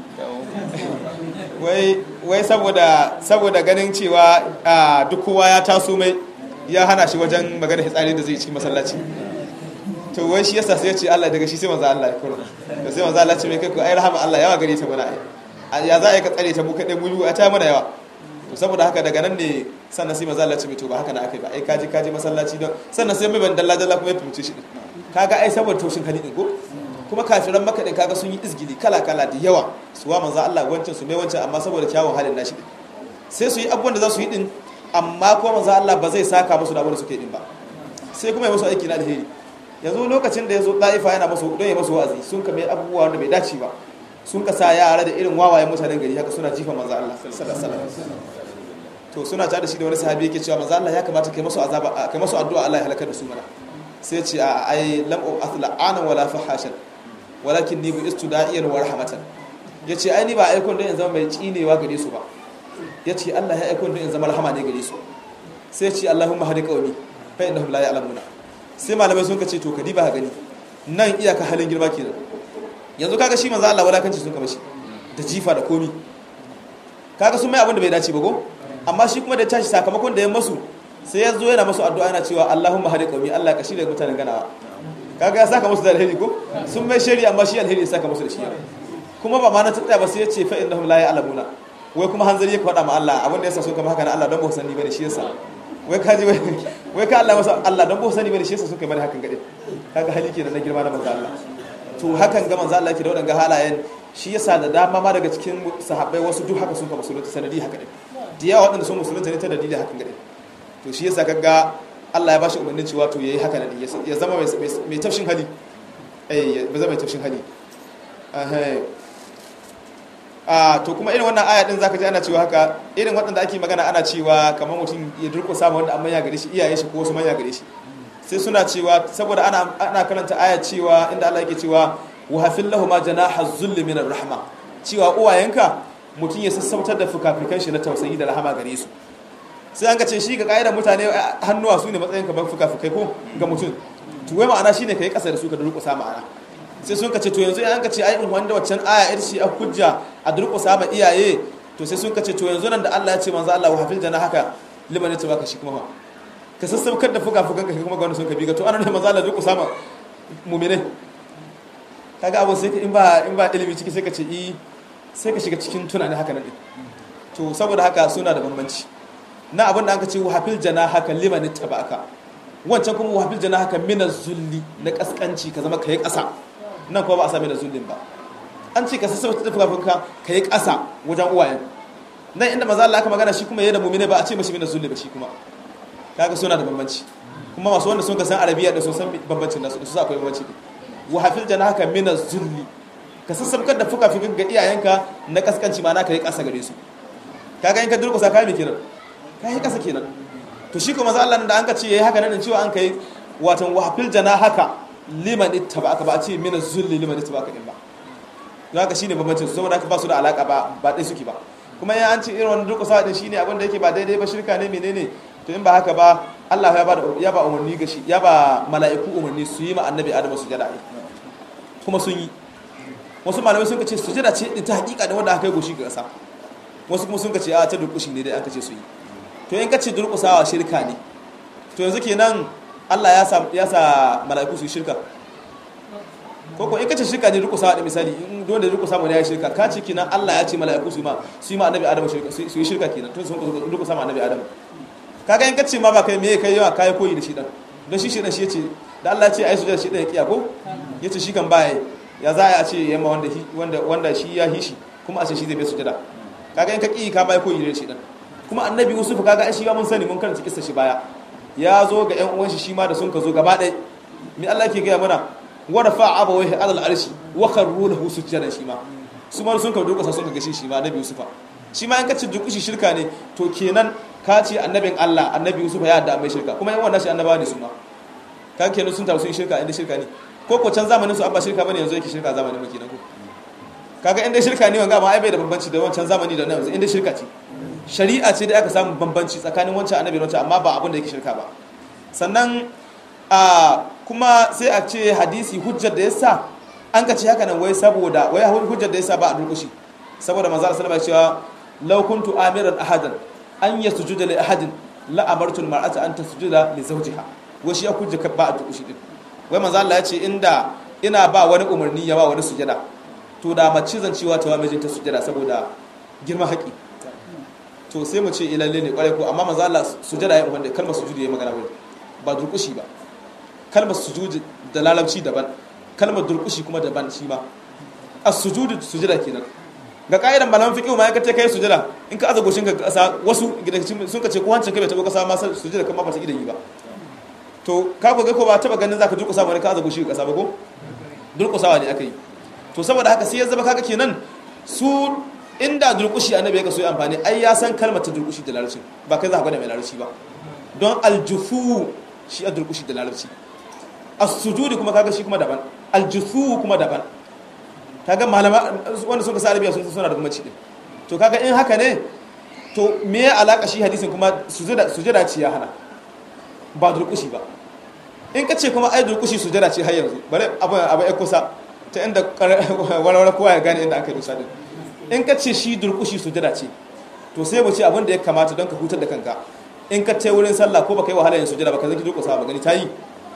wai saboda ganin cewa duk kowa ya taso mai ya hana shi wajen magana hitsari da zai cikin masallaci to wai shi yasa sai ya ce Allah daga shi sai manzo Allah ya kula to sai manzo Allah ce mai kai ko ai rahama Allah yawa gare ta mana ai ya za a yi ka tsare ta mu kadai mu a ta mana yawa to saboda haka daga nan ne sannan sai manzo Allah ce mai to ba haka na akai ba ai kaji masallaci don sannan sai mai ban dalla kuma ya fahimce shi kaga ai saboda taushin hali din ko kuma kafiran maka din kaga sun yi izgili kala da yawa suwa manzo Allah wancan su mai wancan amma saboda kyawun halin nashi din sai su yi abubuwan da za su yi din amma kuma manzo Allah ba zai saka musu da abin da suke din ba sai kuma ya musu aiki na alheri yanzu lokacin da yazo Daifa yana musu don ya musu wa'azi sun kame abubuwa wanda bai dace ba sun kasa yara da irin wawayen mutanen gari haka suna jifa manzo Allah sallallahu alaihi wasallam to suna tare da shi da wani sahabi yake cewa manzo Allah ya kamata kai musu azaba kai musu addu'a Allah ya halaka da su mana sai ya ce ai lam athla anan wala fahashan walakin ni bu istuda'iyan wa rahmatan yace ai ni ba aikon don in zama mai cinewa gare su ba yace Allah ya aikon don in zama rahama ne gare su sai ya ce Allahumma hadi qaumi fa innahum la ya'lamuna sai malamai sun kace to kadi ba gani nan iyaka halin girma kenan yanzu kaga shi manzo Allah walakanci sun kama shi da jifa da komi kaga sun mai abin da bai dace ba go amma shi kuma da tashi sakamakon da ya masu sai ya zo yana masu addu'a yana cewa Allahumma hadi qaumi Allah ka shirya mutanen ganawa kaga ya saka musu da alheri ko sun mai shari'a amma shi alheri ya saka musu da shi kuma ba ma na tsaya ba sai ya ce fa innahum la ya'lamuna wai kuma hanzari ya faɗa ma Allah abin da yasa sun kama haka na Allah don ba su sani bane shi yasa wai kaji wai ka Allah masa Allah don ba su sani bane shi yasa sun kai mana hakan gade kaga hali kenan na girma na manzo Allah to hakan ga manzo Allah yake da wadanga halayen shi yasa da dama ma daga cikin sahabbai wasu duk haka sun ka musulunta sanadi haka ne da yawa waɗanda sun musulunta ne ta dalilin hakan gade to shi yasa kaga Allah ya bashi umarnin cewa to yayi haka ne ya zama mai tafshin hali ya zama mai tafshin hali to kuma irin wannan aya din zaka ji ana cewa haka irin waɗanda ake magana ana cewa kamar mutum ya durƙusa ma wanda an manya gare shi iyaye shi ko wasu manya gare shi sai suna cewa saboda ana karanta aya cewa inda Allah yake cewa wa hafil lahu ma janaha zulli minar rahma cewa uwayenka mutum ya sassautar da fukafikan shi na tausayi da rahama gare su sai an ga ce shi ga kaidar mutane hannuwa su ne matsayin kamar fukafikai ko ga mutum to wai ma'ana shine kai kasa da su ka durƙusa ma'ana sai sun kace to yanzu an kace ai in wanda waccan aya ita ce a hujja a durƙusa ma iyaye to sai sun kace to yanzu nan da Allah ya ce manzo Allah wa hafil jana haka liman ta baka shi kuma ma ka sassaukar da fuka-fukan ka kuma ga wanda sun ka biga to anan manzo Allah durƙusa ma mu'mine kaga abu sai in ba ilimi ciki sai ka ce sai ka shiga cikin tunani haka nan to saboda haka suna da bambanci na abin da an kace wa hafil jana haka liman ta baka wancan kuma wa hafil jana haka minaz zulli na kaskanci ka zama kai ƙasa nan kuma ba a sami da zullin ba an ce ka sassauta da fukafunka ka yi ƙasa wajen uwayen nan inda maza Allah aka magana shi kuma yayin da mu'mine ba a ce mashi mina zulli ba shi kuma kaga suna da bambanci kuma masu wanda sun ka san arabiya da sun san bambancin nasu su akwai bambanci ne wa hafil janahaka mina zulli ka sassaukar da fukafunka ga iyayenka na kaskanci ma na ka yi ƙasa gare su kaga in ka durƙusa kai me kenan kai ƙasa kenan to shi kuma maza Allah da an ka ce yayi haka nan cewa an kai watan wa hafil janahaka liman ittaba'aka ba a ce mina zulli liman ittaba'aka din ba don haka shine bambancin su saboda haka ba su da alaka ba dai suke ba kuma ya an ce irin wannan durƙusa din shine abin da yake ba daidai ba shirka ne menene to in ba haka ba Allah ya ba umarni ga shi ya ba mala'iku umarni su yi ma annabi Adamu sujada kuma sun yi wasu malamai sun ce sujada ce ta hakika da wanda aka yi goshi ga ƙasa wasu kuma sun kace a ta durkushi ne dai an kace su yi to in kace durkusawa shirka ne to yanzu kenan Allah ya sa mala'iku su yi shirka ko in kace shirka ne durkusawa da misali in dole durkusa mu ne ya shirka ka ce kenan Allah ya ce mala'iku su yi ma annabi Adam shirka su yi shirka kenan tun sun durkusa ma annabi Adam kaga in kace ma ba kai me kai yawa kai koyi da shi dan don shi dan shi yace da Allah ya ce ai sujada shi dan ya kiya ko yace shi kan baya ya za a ce yamma wanda shi ya hishi kuma a ce shi zai bai sujada kaga in ka ki ka bai koyi da shi dan kuma annabi Yusuf kaga ai shi ba mun sani mun karanta kissa shi baya ya zo ga ƴan uwan shi ma da sun ka zo gaba ɗaya me Allah ke gaya mana wa rafa'a abawayhi alal arshi wa kharru lahu sujada shi ma su ma sun ka durƙusa sun ka gashi shi ma annabi Yusuf shi ma in ka ce durƙushi shirka ne to kenan ka ce annabin Allah annabi Yusuf ya da mai shirka kuma yan wannan shi annabawa ne su ma ka kenan sun taru sun shirka inda shirka ne ko can zamanin su an ba shirka bane yanzu yake shirka zamanin mu kenan ko kaga inda shirka ne wanga ma ai bai da bambanci da wancan zamani da yanzu inda shirka ce shari'a ce da aka samu bambanci tsakanin wancan annabi da wancan amma ba abin da yake shirka ba sannan kuma sai a ce hadisi hujjar da yasa an ka ce haka nan wai saboda wai hujjar da yasa ba a durkushi saboda manzo Allah sallallahu alaihi wasallam ya cewa law kuntu amiran ahadan an yasjuda li ahadin la amartu al-mar'ata an tasjuda li zawjiha wai shi ya hujja ba a durkushi din wai manzo Allah ya ce inda ina ba wani umarni ya ba wani sujada to da mace zan cewa ta wa mijinta sujada saboda girman haƙi to sai mu ce ilalle ne kwarai ko amma manzo Allah sujada ya wanda kalmar sujudi ya magana wai ba durkushi ba kalmar sujudi da lalabci daban kalmar durkushi kuma daban shi ma as-sujudu sujada kenan ga kaidan malaman fiqh ma ya kace kai sujada in ka aza goshin ka kasa wasu gidancin sun kace ko hancin ka bai taba kasa ma sujada kan ma ba ta gidan yi ba to ka ko ga ko ba taba ganin zaka durkusa ba ne ka aza goshi ka kasa ba ko durkusawa ne akai to saboda haka sai ya zama kaga kenan su inda durkushi annabi ya kaso amfani ai ya san kalmar ta durkushi da larabci ba kai za ka gwada mai larabci ba don aljufu shi a durkushi da larabci as-sujudi kuma kaga shi kuma daban aljufu kuma daban kaga malama wanda suka sa arabiya sun suna da kuma ci din to kaga in haka ne to me ya alaka shi hadisin kuma sujada ce ya hana ba durkushi ba in ka ce kuma ai durkushi sujada ce har yanzu bare abu ya kusa ta inda walwala kowa ya gane inda aka yi dusa din in ka ce shi durkushi sujada ce to sai mu ce abin da ya kamata don ka hutar da kanka in ka ce wurin sallah ko baka yi wahala yin sujada baka zaki durkusa ba gani ta yi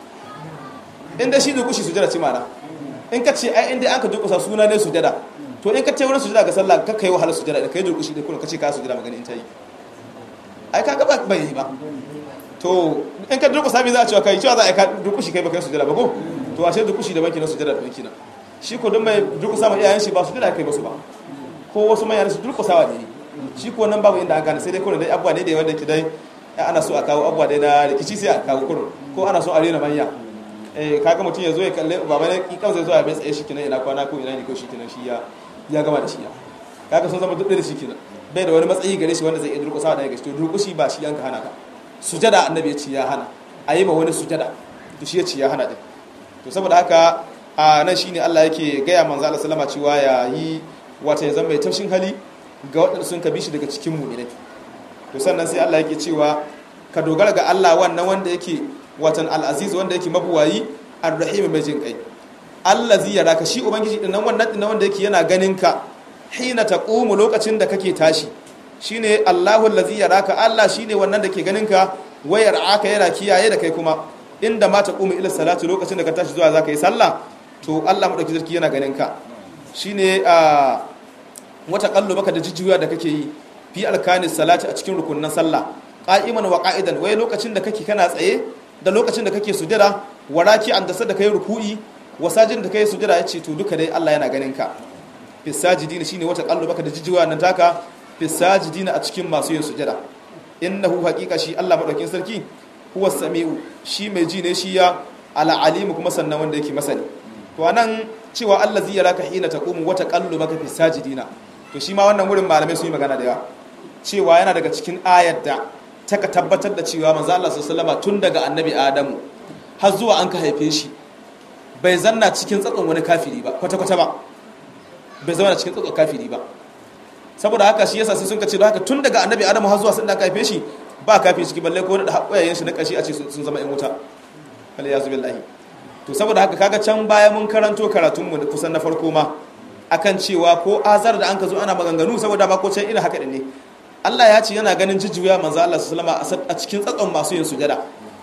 inda shi durkushi sujada ce mana in ka ce ai inda an ka durkusa suna ne sujada to in ka ce wurin sujada ga sallah ka kai wahala sujada da kai durkushi da kuma ka ce ka sujada magani in ta yi ai ka ga bai yi ba to in ka durkusa me za a cewa kai cewa za a ka durkushi kai baka yi sujada ba ko to ashe durkushi da baki na sujada da baki na shi ko don mai durkusa ma iyayen shi ba sujada kai ba su ba ko wasu manyan su durkusawa ne shi ko nan babu inda an gane sai dai kullum dai abuwa ne da wanda ke dai ana so a kawo abuwa dai na rikici sai a kawo kullum ko ana so a rena manya kaga mutum ya zo ya kalle baba ne kikan zai zo ya bai tsaye shi kenan ina kwana ko ina ne ko shi kenan shi ya gama da shi ya kaga sun zama duk da shi kenan bai da wani matsayi gare shi wanda zai iya durkusawa da ya gashi to durkushi ba shi yanka hana ka sujada annabi ya ce ya hana a yi ma wani sujada to shi ya ce ya hana din to saboda haka a nan shine Allah yake gaya manzo Allah sallama cewa ya yi wata ya zama mai taushin hali ga waɗanda sun kabi shi daga cikin mu'minai to sannan sai Allah yake cewa ka dogara ga Allah wannan wanda yake watan al-aziz wanda yake mabuwayi ar-rahim mai jin kai allazi yaraka shi ubangiji din nan wannan din wanda yake yana ganin ka hina taqumu lokacin da kake tashi shine Allahu allazi yaraka Allah shine wannan da ke ganin ka wayar aka yana kiyaye da kai kuma inda ma taqumu ila salati lokacin da ka tashi zuwa zaka yi sallah to Allah madauki sarki yana ganin ka shine wata kallo baka da jijjiya da kake yi fi alkanis salati a cikin rukunnan sallah qa'iman wa qa'idan wai lokacin da kake kana tsaye da lokacin da kake sujada waraki an dasa da kai ruku'i wasajin da kai sujada yace to duka dai Allah yana ganin ka fi sajidin shine wata kallo baka da jijjiya nan taka fi sajidin a cikin masu yin sujada innahu haqiqa shi Allah madaukin sarki huwa samiu shi mai ji ne shi ya ala alimu kuma sannan wanda yake masani to anan cewa allazi yaraka hina taqumu wa taqallubaka fi sajidina to shi ma wannan wurin malamai sun yi magana da yawa cewa yana daga cikin ayar da ta ka tabbatar da cewa manzo Allah sallallahu alaihi wasallam tun daga annabi Adamu har zuwa an ka haife shi bai zanna cikin tsatson wani kafiri ba kwata kwata ba bai zama cikin tsatson kafiri ba saboda haka shi yasa sai sun ka ce haka tun daga annabi Adamu har zuwa sun da aka haife shi ba kafiri ciki balle ko da haƙoyayen shi na kashi a ce sun zama ƴan wuta kal yazu billahi to saboda haka kaga can baya mun karanto karatun mu kusan na farko ma akan cewa ko azar da an ka zo ana maganganu saboda ba ko can irin haka ne Allah ya ce yana ganin jujjuya manzo Allah sallallahu alaihi wasallam a cikin tsatson masu yin sujada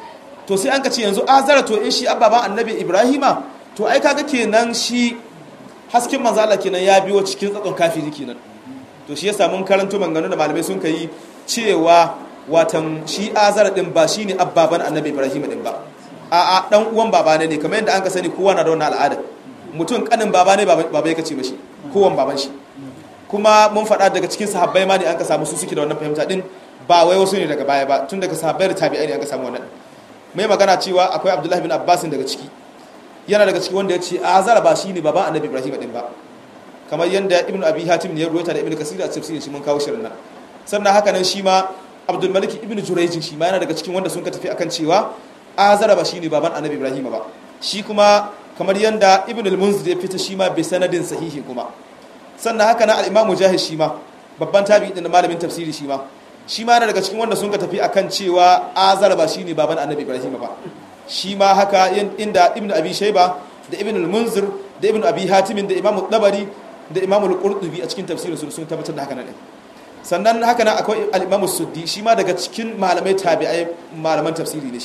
to sai an ka ce yanzu azar to in shi ababan annabi Ibrahima to ai kaga kenan shi hasken manzo Allah kenan ya biyo cikin tsatson kafiri kenan to shi yasa mun karanto maganganu da malamai sun kai cewa watan shi azar din ba shine ababan annabi Ibrahima din ba a'a dan uwan baba ne kamar yadda an ka sani kowa na da wannan al'ada mutum kanin baba ne baba ya kace mashi kowan baban shi kuma mun faɗa daga cikin sahabbai ma ne an ka samu su suke da wannan fahimta din ba wai wasu ne daga baya ba tun daga sahabbai da tabi'ai ne an ka samu wannan mai magana cewa akwai Abdullahi bin Abbas daga ciki yana daga ciki wanda ya ce azara ba shine baban annabi Ibrahim din ba kamar yanda Ibn Abi Hatim ne ya ruwaita da Ibn Kasir a tafsirin shi mun kawo shirin nan sannan haka nan shi ma Abdul Malik ibn Jurayj shi ma yana daga cikin wanda sun ka tafi akan cewa azara ba shine baban annabi Ibrahim ba shi kuma kamar yanda Ibn al-Munzir ya fita shi ma bi sanadin sahihi kuma sannan haka nan al-Imam Mujahid shi ma babban tabi'i din malamin tafsiri shi ma yana daga cikin wanda sun ka tafi akan cewa azara ba shine baban annabi Ibrahim ba shi ma haka inda Ibn Abi Shayba da Ibn al-Munzir da Ibn Abi Hatim da Imam Tabari da Imam al-Qurtubi a cikin tafsirin su sun tabbatar da haka nan sannan haka nan akwai al-Imam Suddi shi ma daga cikin malamai tabi'ai malaman tafsiri ne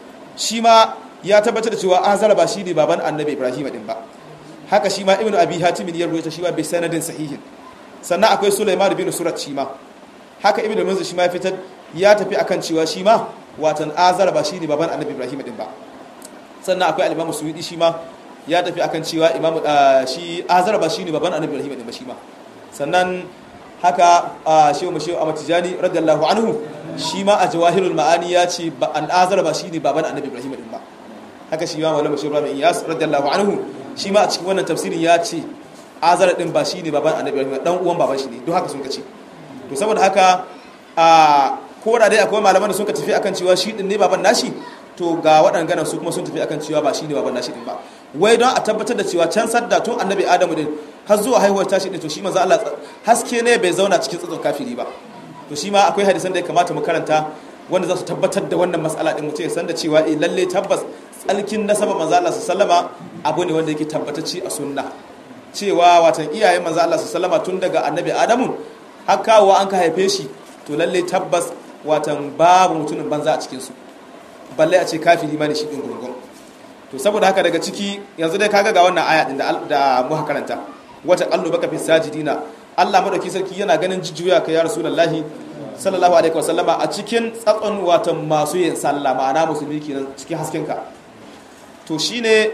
shi ma ya tabbatar da cewa azara ba shine baban annabi Ibrahim din ba haka shi ma Ibn Abi Hatim ya ruwaita shi ma bi sanadin sahihin sannan akwai Sulaiman bin Surat shi ma haka Ibn Munzir shi ma ya fitar ya tafi akan cewa shi ma watan azara ba shine baban annabi Ibrahim din ba sannan akwai al-Imam Suyuti shi ma ya tafi akan cewa shi azara ba shine baban annabi Ibrahim din ba shi ma sannan haka shehu Ahmad Tijani radiyallahu anhu shi ma a Jawahirul Ma'ani ya ce al-azara ba shine baban annabi Ibrahim din ba haka shi ma Maulana Shehu Ibrahim Iyas radiyallahu anhu shi ma a cikin wannan tafsirin ya ce azara din ba shine baban annabi Ibrahim dan uwan baban shi ne don haka sun kace to saboda haka ko da dai akwai malaman da sun ka tafi akan cewa shi din ne baban nashi to ga waɗannan su kuma sun tafi akan cewa ba shi ne baban nashi din ba wai don a tabbatar da cewa can sadda tun annabi Adamu din har zuwa haihuwar tashi din to shi manzo Allah haske ne bai zauna cikin tsatson kafiri ba to shi ma akwai hadisan da ya kamata mu karanta wanda za su tabbatar da wannan matsala din mutum ya san da cewa lalle tabbas tsalkin nasaba manzo Allah sallama abu ne wanda yake tabbatacce a sunna cewa watan iyayen manzo Allah sallama tun daga annabi Adamu har kawo an ka haife shi to lalle tabbas watan babu mutumin banza a cikinsu balle a ce kafiri ma ne shi ɗin gurgun to saboda haka daga ciki yanzu dai kaga ga wannan aya ɗin da muka karanta wata ƙallo baka fi sajidina Allah madauki sarki yana ganin jujjuya ka ya rasulullahi sallallahu alaihi wasallama a cikin tsatson watan masu yin sallah ma'ana musulmi kenan cikin haskenka to shine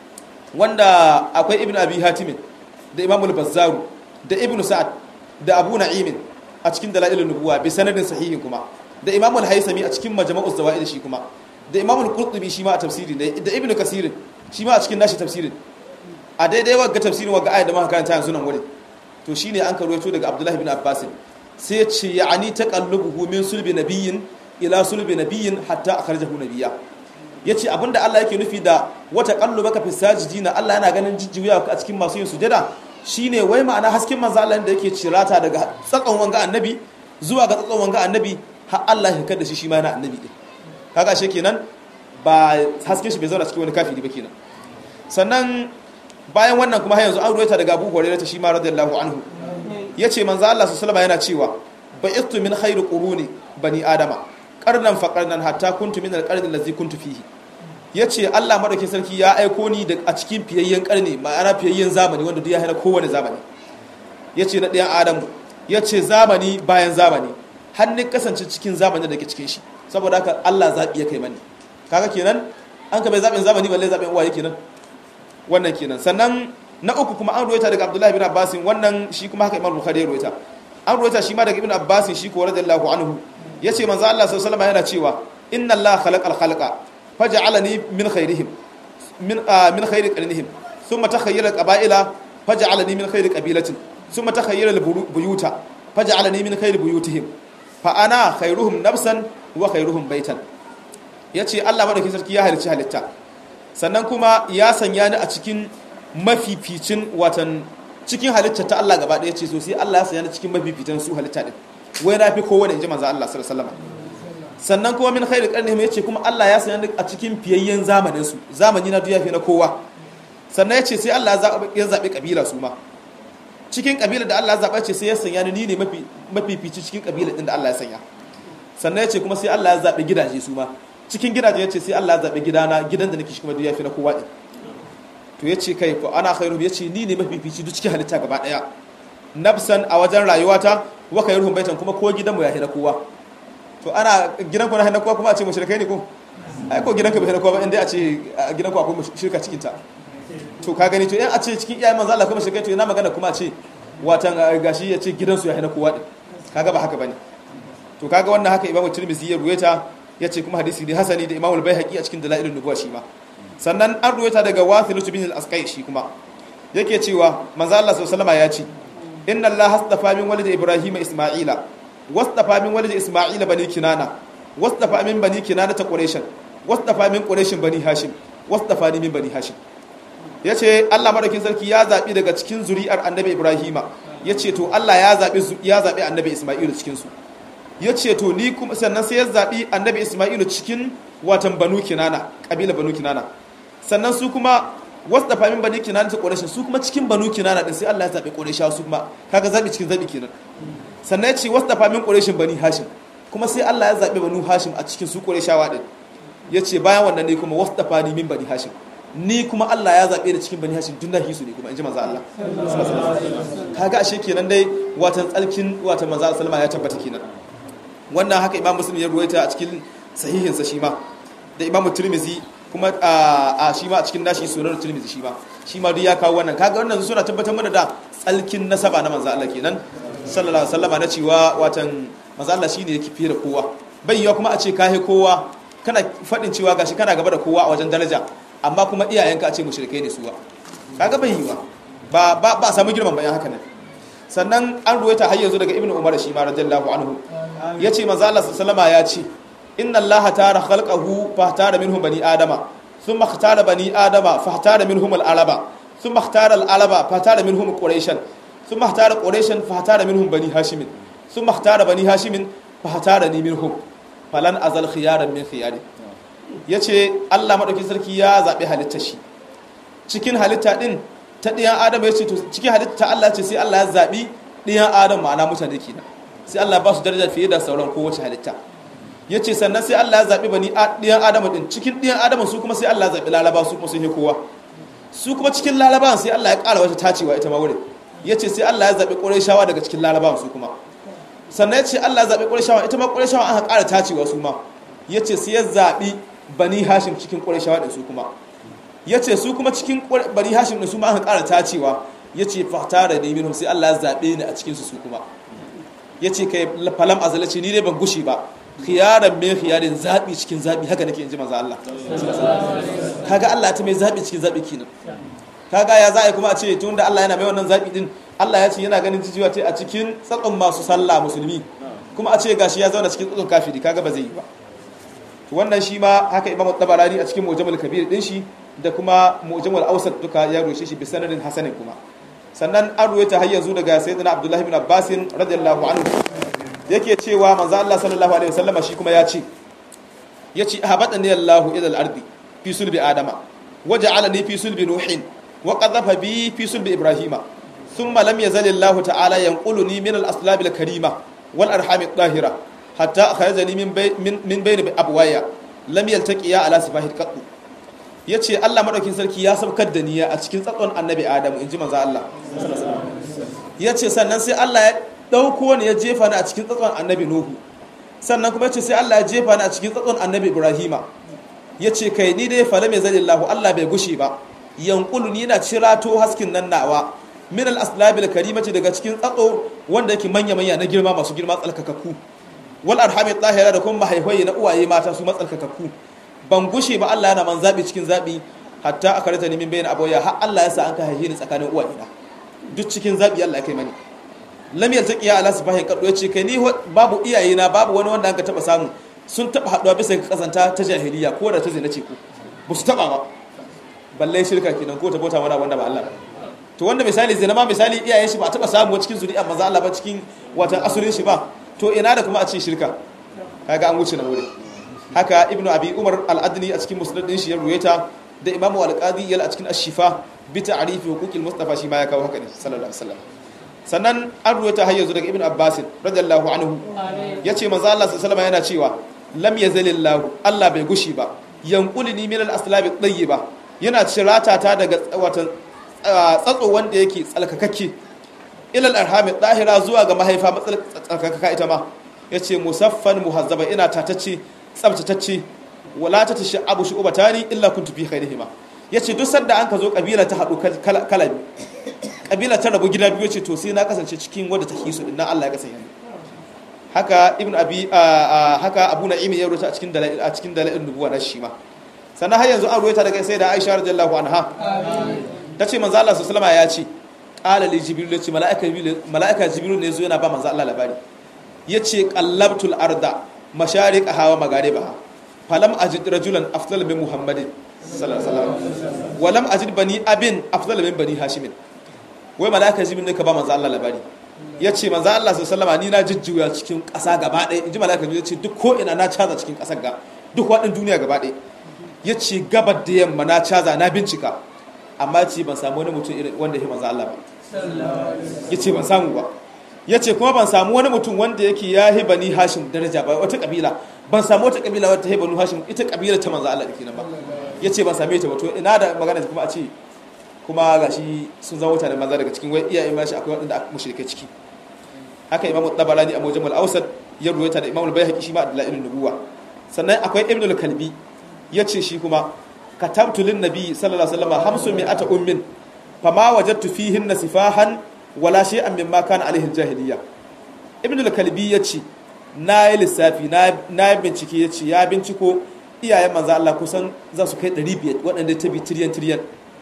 wanda akwai ibnu abi hatim da imamul bazzaru da ibnu sa'ad da abu na'imin a cikin dalailun nubuwa bi sanadin sahihin kuma da imamul haisami a cikin majma'uz zawaid shi kuma da imamul qurtubi shi ma a tafsiri da ibnu kasir shi ma a cikin nashi tafsirin a daidai wagga tafsirin wagga ayat da muka karanta yanzu nan wurin to shine an karwato daga abdullahi ibn abbas sai ya ce ya'ani taqallubuhu min sulbi nabiyyin ila sulbi nabiyyin hatta akhrajahu nabiyya yace abinda Allah yake nufi da wata qallubaka fi sajidina Allah yana ganin jijjiya a cikin masu yin sujada shine wai ma'ana hasken manzo Allah da yake cirata daga tsakon wanga annabi zuwa ga tsakon wanga annabi har Allah ya kada shi ma yana annabi din kaga shi kenan ba hasken shi bai zauna cikin wani kafiri ba kenan sannan bayan wannan kuma har yanzu an ruwaita daga Abu Hurairah ta shi ma radiyallahu anhu yace manzo Allah sallallahu alaihi yana cewa ba'ithu min khairu quruni bani adama qarnan fa qarnan hatta kuntu min al-qarni allazi kuntu fihi yace Allah madaukakin sarki ya aiko ni da a cikin fiyayyen karni ma'ana fiyayyen zamani wanda duk ya hana kowane zamani yace na ɗayan Adam yace zamani bayan zamani har ni kasance cikin zamanin da ke cikin shi saboda haka Allah zabi ya kai mani kaga kenan an ka bai zabin zamani balle zabin uwaye kenan wannan kenan sannan na uku kuma an ruwaita daga Abdullahi bin Abbas wannan shi kuma haka Imam Bukhari ya ruwaita an ruwaita shi ma daga Ibn Abbas shi ko radiyallahu anhu yace manzo Allah sallallahu alaihi wasallam yana cewa inna Allah khalaqal khalqa faj'alani min khairihim min khairi qarnihim thumma takhayyara qaba'ila faj'alani min khairi qabilatin thumma takhayyara buyuta faj'alani min khairi buyutihim fa ana khairuhum nafsan wa khairuhum baitan yace Allah madaukakin sarki ya halicci halitta sannan kuma ya sanya ni a cikin mafificin watan cikin halitta ta Allah gaba ɗaya ce so sai Allah ya sanya ni cikin mafificin su halitta din wai na fi kowane inji manzo Allah sallallahu alaihi wasallam sannan kuma min khairi qarnihim yace kuma Allah ya sanya ni a cikin fiyayyen zamanin su zamani na duniya fi na kowa sannan yace sai Allah ya zabi kabila su ma cikin kabilar da Allah ya zaba ce sai ya sanya ni ne mafifici cikin kabilar din da Allah ya sanya. Sannan ya ce kuma sai Allah ya zabi gidaje su ma cikin gidaje ya ce sai Allah ya zabi gidana gidan da nake shi kuma duk yafi na kowa din. To ya ce kai ko ana khairu ya ce ni ne mafifici duk cikin halitta gaba daya nafsan a wajen rayuwata wa khairuhum baitan kuma ko gidanmu ya hina kowa. To ana gidan ku na hina kowa kuma a ce mushrikai ne ko ai ko gidanka bai hina kowa ba inda a ce gidan ku akwai shirka cikin ta. To ka gani to in a ce cikin iyayen manzo Allah kuma shirkai to ina magana kuma a ce watan gashi ya ce gidansu ya hina kowa din kaga ba haka bane. To kaga wannan haka Imam Tirmidhi ya ruwaita ya ce kuma hadisi ne hasani da Imam al-Baihaqi a cikin Dalailun Nubuwah shi ma. Sannan an ruwaita daga Wathil bin al-Asqai shi kuma yake cewa manzo Allah sallallahu alaihi wasallam ya ce inna Allah hastafa min walid Ibrahim Isma'ila wastafa min walid Isma'ila bani Kinana wastafa min bani Kinana ta Quraysh wastafa min Quraysh bani Hashim wastafa min bani Hashim. Yace Allah madaukin sarki ya zabi daga cikin zuri'ar Annabi Ibrahima yace to Allah ya zabi Annabi Isma'il cikin su yace to ni kuma sannan sai ya zabi Annabi Isma'il cikin watan Banu Kinana kabila Banu Kinana sannan su kuma wastafa min bani Kinana ta Quraysh su kuma cikin Banu Kinana din sai Allah ya zabi Qurayshawa su kuma kaga zabi cikin zabi kenan. Sannan yace wastafa min Quraysh bani Hashim kuma sai Allah ya zabi Banu Hashim a cikin su Qurayshawa din yace bayan wannan ne kuma wastafa ni min bani Hashim ni kuma Allah ya zabe da cikin bani Hashim tun da hisu ne kuma inji manzo Allah kaga ashe kenan dai watan tsalkin watan manzo Allah sallama ya tabbata kenan. Wannan haka Imam Muslim ya ruwaita a cikin sahihinsa shi ma da Imam Tirmidhi kuma a shi ma a cikin nashi sunan Tirmidhi shi ma duk ya kawo wannan kaga wannan suna tabbatar mana da tsalkin nasaba na manzo Allah kenan sallallahu alaihi wasallam na cewa watan manzo Allah shine yake fiye da kowa bai yiwa kuma a ce kai kowa kana fadin cewa gashi kana gaba da kowa a wajen daraja amma kuma iyayenka a ce mushrikai ne suwa kaga bai yiwa ba samu girman bayan haka ne. Sannan an ruwaita har yanzu daga Ibn Umar shi ma radiyallahu anhu yace manzo Allah sallallahu alaihi wasallam ya ce inna allaha tara khalqahu fahtara minhum bani adama thumma ikhtara bani adama fahtara minhum al-araba thumma ikhtara al-araba fahtara minhum quraishan thumma ikhtara quraishan fahtara minhum bani hashim thumma ikhtara bani hashim fahtara ni minhum falan azal khiyaran min khiyari. Yace Allah madauki sarki ya zabi halitta shi cikin halitta din ta diyan adam yace to cikin halitta Allah ce sai Allah ya zabi diyan adam ma'ana mutane kenan sai Allah ba su daraja fiye da sauran kowace halitta. Ya ce sannan sai Allah ya zaɓi bani ɗiyan Adamu ɗin cikin ɗiyan Adamu su kuma sai Allah ya zaɓi lalaba su kuma sun yi kowa su kuma cikin lalaban sai Allah ya ƙara wata tacewa ita ma wurin ya ce sai Allah ya zaɓi ƙurayshawa daga cikin lalaban su kuma sannan ya ce Allah ya zaɓi ƙurayshawa ita ma ƙurayshawa aka ƙara tacewa su ma ya ce sai ya zaɓi bani Hashim cikin ƙurayshawa ɗin su kuma ya ce su kuma cikin bani Hashim ɗin su ma aka ƙara tacewa ya ce fahtara ne minhum sai Allah ya zaɓe ni a cikinsu su kuma ya ce kai falam azalaci ni ne ban gushi ba khiyaran min khiyarin zabi cikin zabi haka nake inji manzo Allah kaga Allah ta mai zabi cikin zabi kenan kaga ya za'i kuma a ce tunda Allah yana mai wannan zabi din Allah ya ce yana ganin jijiwa ta a cikin tsakon masu sallah musulmi kuma a ce gashi ya zauna cikin tsakon kafiri kaga ba zai yi ba to wannan shi ma haka Imam Tabarani a cikin Mujamul Kabir din shi da kuma Mujamul Awsat duka ya rushe shi bi sanadin hasanin kuma sannan an ruwaita har yanzu daga Sayyidina Abdullah ibn Abbas radiyallahu anhu yake cewa manzo Allah sallallahu alaihi wasallam shi kuma yace habatani Allahu ila al-ardi fi sulbi adama waja'alani fi sulbi nuhin wa qadhafa bi fi sulbi ibrahima thumma lam yazal Allah ta'ala yanquluni min al-aslab al-karima wal arham al-tahira hatta akhrajani min bayni abwaya lam yaltaqiya ala sifahi al-qattu yace Allah madaukin sarki ya saukar da niyya a cikin tsatson annabi Adamu inji manzo Allah yace sannan sai Allah ya dauko ne ya jefa ni a cikin tsatson annabi Nuhu sannan kuma yace sai Allah ya jefa ni a cikin tsatson annabi Ibrahima yace kai ni dai fa lam yazalillahu Allah bai gushi ba yanqulu ni na cirato haskin nan nawa min al-aslabil karimati daga cikin tsatso wanda yake manya na girma masu girma tsalkakakku wal arhami tahira da kuma mahaifai na uwaye mata su matsalkakakku ban gushe ba Allah yana man zabi cikin zabi hatta akarata ni min bayin aboya har Allah ya sa an ka haihe ni tsakanin uwayena duk cikin zabi Allah ya kai mani lam yaltaqiya ala sifahin qad yace kai ni babu iyayena babu wani wanda an ka taba samu sun taba haduwa bisa kasanta ta jahiliya ko da ta zina ce ko ba su taba ba balle shirka kenan ko ta bauta mana wanda ba Allah ba to wanda misali zina ma misali iyayen shi ba taba samu cikin zuri'a manzo Allah ba cikin watan asurin shi ba to ina da kuma a ce shirka kaga an wuce na wuri haka ibnu abi umar al-adni a cikin musnad din shi ya ruwaita da imamu al-qadi yal a cikin ash-shifa bi ta'rifi huquqil mustafa shi ma ya kawo haka ne sallallahu alaihi wasallam sannan an ruwaita har yanzu daga ibn abbas radiyallahu anhu yace manzo Allah sallallahu alaihi wasallam yana cewa lam yazalillahu Allah bai gushi ba yanqulni min al-aslabi tayyiba yana cirata ta daga watan tsatso wanda yake tsalkakakke ilal arhami dahira zuwa ga mahaifa matsalkaka ita ma yace musaffan muhazzaba ina tatacce tsabtatacce wala tatashi abu shu'batani illa kuntu fi khairihima yace duk sanda an ka zo kabila ta hadu kala kabila ta rabu gida biyu ce to sai na kasance cikin wanda ta hisu din nan Allah ya kasance haka ibn abi haka abu na'im ya rubuta a cikin dalailun nubuwa na shi ma sannan har yanzu an ruwaita daga sai da Aisha radiyallahu anha tace manzo Allah sallallahu alaihi wasallam ya ce qala li jibril yace malaika jibril ne zo yana ba manzo Allah labari yace qallabtul arda mashariqaha wa magharibaha falam ajid rajulan afdal min muhammadin sallallahu alaihi wasallam wa lam ajid bani abin afdal min bani hashim wai malaika jibril ne ka ba manzo Allah labari yace manzo Allah sallallahu alaihi wasallam ni na jujjuya cikin ƙasa gaba ɗaya inji malaika jibril yace duk ko ina na caza cikin ƙasar ga duk wadin duniya gaba ɗaya yace gabar da yamma na caza na bincika amma ce ban samu wani mutum irin wanda ya manzo Allah ba yace ban samu ba yace kuma ban samu wani mutum wanda yake yahi bani hashim daraja ba wata kabila ban samu wata kabila wata yahi bani hashim ita kabila ta manzo Allah dake nan ba yace ban same ta ba to ina da magana kuma a ce kuma gashi sun zama mutanen manzo daga cikin wai iyaye ma shi akwai wanda mushrike ciki haka imamu tabarani a mujammal awsat ya ruwaita da imamu bayhaqi shi ma adlailun nubuwa sannan akwai ibnul kalbi yace shi kuma katabtu lin nabi sallallahu alaihi wasallam 500 ummin fama wajadtu fihinna sifahan wala shay'an mimma kana alaihi jahiliya ibn al-kalbi yace nayi lissafi na bincike yace ya binciko iyayen manzo Allah kusan za su kai 500 waɗanda ta bi tiryan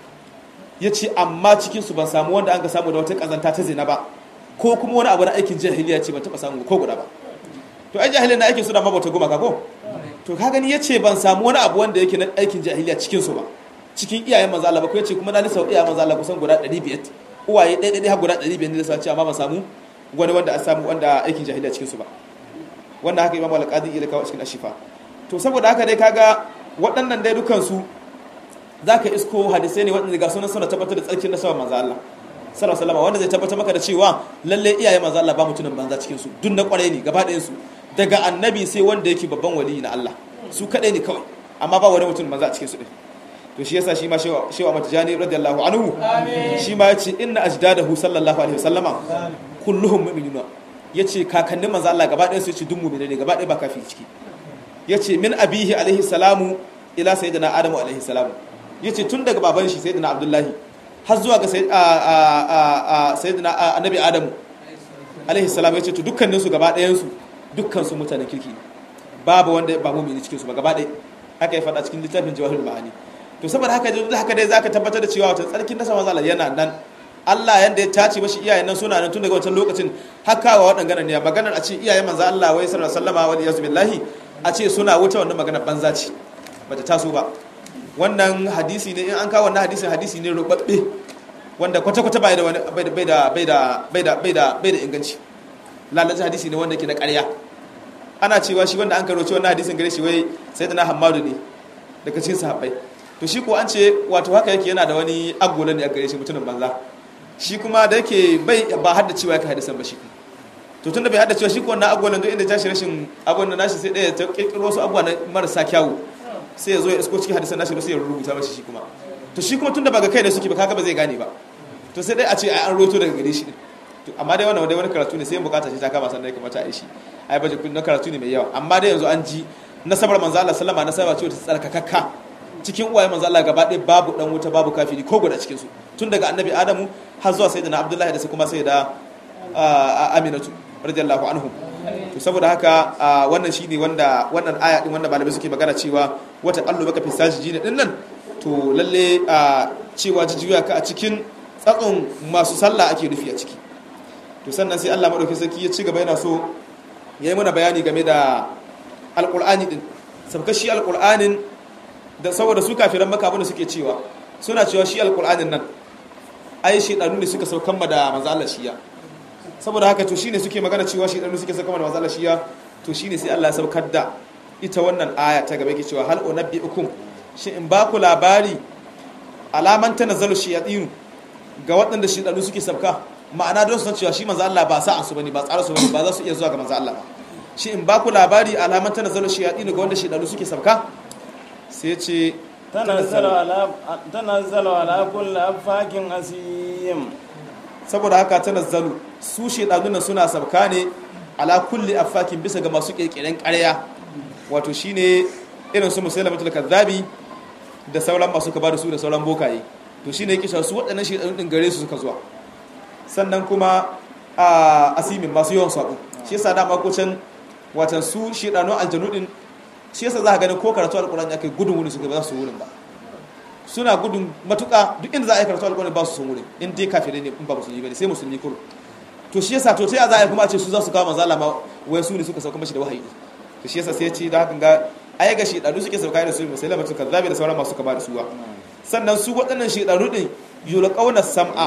yace amma cikin su ban samu wanda an ga samu da wata kazanta ta zina ba ko kuma wani abu na aikin jahiliya ce ban taba samu ko guda ba to ai jahiliya na aikin su da mabata goma ka ko to ka gani yace ban samu wani abu wanda yake na aikin jahiliya cikin su ba cikin iyayen manzo Allah ba ko yace kuma na lissa iyayen manzo Allah kusan guda 500 uwaye ɗaya har guda 500 ne da sace amma ban samu wani wanda a samu wanda aikin jahiliya cikin su ba wanda haka Imam Al-Qadi ya kawo cikin Ashifa to saboda haka dai kaga waɗannan dai dukan su zaka isko hadisi ne waɗanda ga sunan suna tabbatar da tsarkin nasabar manzo Allah sallallahu alaihi wasallam wanda zai tabbatar maka da cewa lalle iyayen manzo Allah ba mutunan banza cikin su duk na kware ne gaba ɗayan su daga annabi sai wanda yake babban wali na Allah su kadai ne kawai amma ba wani mutum banza a cikin su din to shi yasa shi ma shewa matajani radiyallahu anhu shi ma yace inna ajdadahu sallallahu alaihi wasallama kulluhum mu'minuna yace kakannin manzo Allah gaba ɗayan su yace duk mu'mini ne gaba ɗaya ba kafiri ciki yace min abihi alaihi salamu ila sayyidina adamu alaihi salamu yace tun daga baban shi sayyidina abdullahi har zuwa ga sayyidina annabi adamu alaihi salamu yace to dukkanin su gaba ɗayan su dukkan su mutanen kirki babu wanda ba mu'mini cikin su ba gaba ɗaya haka ya faɗa cikin littafin jawahirul ma'ani to saboda haka dai zaka tabbatar da cewa wata tsarkin nasa manzo Allah yana nan Allah yanda ya tace mashi iyayen nan suna nan tun daga wancan lokacin haka wa waɗannan ne maganar a ce iyayen manzo Allah wai sallallahu alaihi wasallama wa yazbillahi a ce suna wuta wannan magana banza ce bata taso ba wannan hadisi ne in an kawo wannan hadisi ne rubabbe wanda kwata-kwata bai da inganci lalace hadisi ne wanda ke na ƙarya ana cewa shi wanda an karo cewa wannan hadisin gare shi wai sayyidina Hammadu ne daga cikin sahabbai to shi ko an ce wato haka yake yana da wani agola ne a gare shi mutumin banza shi kuma da yake ba hadda cewa yake hadisan ba shi to tunda bai hadda cewa shi ko wannan agolan duk inda tashi rashin abun da nashi sai daya ta kirkiro wasu abubuwa marasa kyawu sai ya zo ya isko cikin hadisan nashi sai ya rubuta mashi shi kuma to shi kuma tunda ba ga kai da suke ba kaga ba zai gane ba to sai dai a ce ai an roto daga gare shi to amma dai wannan wani karatu ne sai bukata shi ta kama sannan ya kamata a yi shi ai baje kun na karatu ne mai yawa amma dai yanzu an ji nasabar manzo Allah sallama nasaba ce ta tsarkakakka cikin uwaye manzo Allah gaba ɗaya babu dan wuta babu kafiri ko guda cikin su tun daga annabi Adamu har zuwa sayyidina Abdullahi da sai kuma sayyida Aminatu radiyallahu anhum to saboda haka wannan shine wanda wannan aya din wanda malamai suke magana cewa wata allu baka fisajiji ne din nan to lalle cewa jijiya ka a cikin tsatson masu sallah ake nufi a ciki to sannan sai Allah madaukakin sarki ya ci gaba yana so yayi mana bayani game da alqur'ani din sabka shi alqur'anin da saboda su kafiran maka abin da suke cewa suna cewa shi alqur'anin nan ai shedanu ne suka saukan ma da manzo Allah shiya saboda haka to shine suke magana cewa shedanu suke saukan ma da manzo Allah shiya to shine sai Allah ya saukar da ita wannan aya ta gaba yake cewa hal unabbiukum shi in ba ku labari alaman tanazzalu shayatin ga waɗanda shedanu suke sauka ma'ana don su san cewa shi manzo Allah ba sa'an su bane ba tsara su bane ba za su iya zuwa ga manzo Allah ba shi in ba ku labari alaman tanazzalu shayatin ga wanda shedanu suke sabka sai ya ce tanazzalu ala kulli affakin asim. saboda haka tanazzalu su shedanun suna sabka ne ala kulli affakin bisa ga masu kirkiren ƙarya wato shine irin su musailamatul kadhabi da sauran masu kaba da su da sauran bokaye to shine yake su waɗannan shedanun din gare su suka zuwa sannan kuma asimin masu yawan sabo shi yasa dama ko can watan su shedanun aljanu din shi yasa za ka gani ko karatu alqur'ani akai gudun wuri suka ba za su wurin ba suna gudun matuƙa duk inda za a yi karatu alqur'ani ba su sun wurin in dai kafirai ne in ba musulmi bane sai musulmi kuro to shi yasa to sai za a yi kuma a ce su za su kawo manzo Allah ma wai su ne suka sauka mashi da wahayi to shi yasa sai ya ce da haka ga ai ga shedanu suke sauka da su musulmi to kazzabi da sauran masu kaba da suwa sannan su waɗannan shedanu din yulqauna sam'a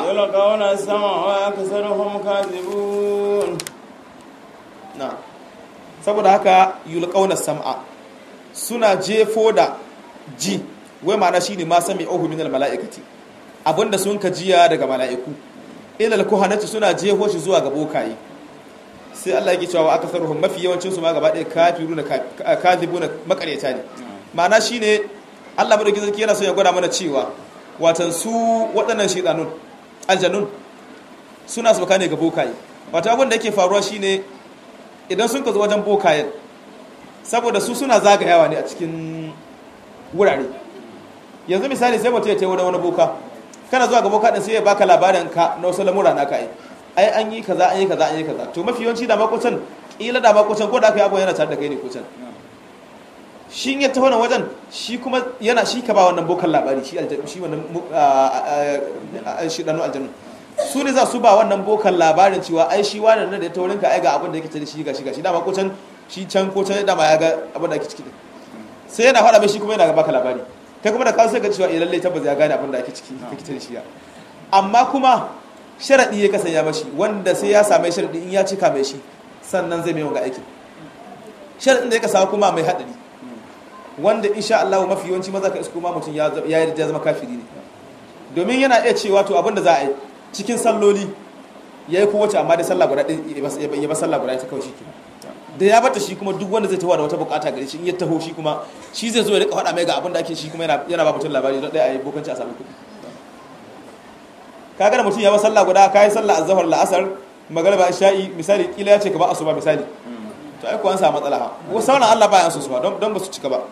wa aksaruhum kadhibun. na saboda haka yulqauna sam'a suna jefo da ji wai ma'ana shine ma sami ohu minal mala'ikati abinda sun ka jiya daga mala'iku ilal kuhanati suna jefo shi zuwa ga bokaye sai Allah yake cewa akasaruhum mafi yawancin su ma gaba ɗaya kafiruna kadhibuna makaryata ne ma'ana shine Allah madauki zaki yana so ya gwada mana cewa watan su waɗannan shedanun aljannun suna sabaka ne ga bokaye wato abin da yake faruwa shine idan sun ka zo wajen bokayen saboda su suna zagayawa ne a cikin wurare yanzu misali sai mutum ya ce wani boka kana zuwa ga boka din sai ya baka labarin ka na wasu lamura na ka ai an yi kaza an yi kaza an yi kaza to mafi yawanci da makocan kila da makocan ko da aka yi abu yana tare da kai ne kocan shi ya taho nan wajen shi kuma yana shi ka ba wannan bokan labari shi wannan shi danu aljannu su ne za su ba wannan bokan labarin cewa ai shi wannan da ya taurin ka ai ga abin da yake tare shi gashi da makocan shi can ko can dama ya ga abin da ake ciki sai yana faɗa mai shi kuma yana baka labari kai kuma da kawo sai ga cewa lalle tabbas ya gane abin da ake ciki kake tare shi ya amma kuma sharadi ya kasanya mashi wanda sai ya same sharadi in ya cika mai shi sannan zai mai wanga aikin sharadin da ya kasa kuma mai hadari wanda insha Allah mafi yawanci maza ka isko ma mutum ya zama kafiri ne domin yana iya cewa to abin da za a yi cikin salloli yayi kowace amma da sallah guda ɗaya ya ba sallah guda ta kawai shi da ya bata shi kuma duk wanda zai tawa da wata bukata gare shi in ya taho shi kuma shi zai zo ya rika faɗa mai ga abin da ake shi kuma yana ba mutum labari don ɗaya a yi bokanci a sami kuɗi kaga da mutum ya ba sallah guda kayi sallah azhar la'asar magariba isha'i misali kila ya ce ka ba asuba misali to ai ko an samu matsala ha ko sauran Allah ba ya so su ba don ba su cika ba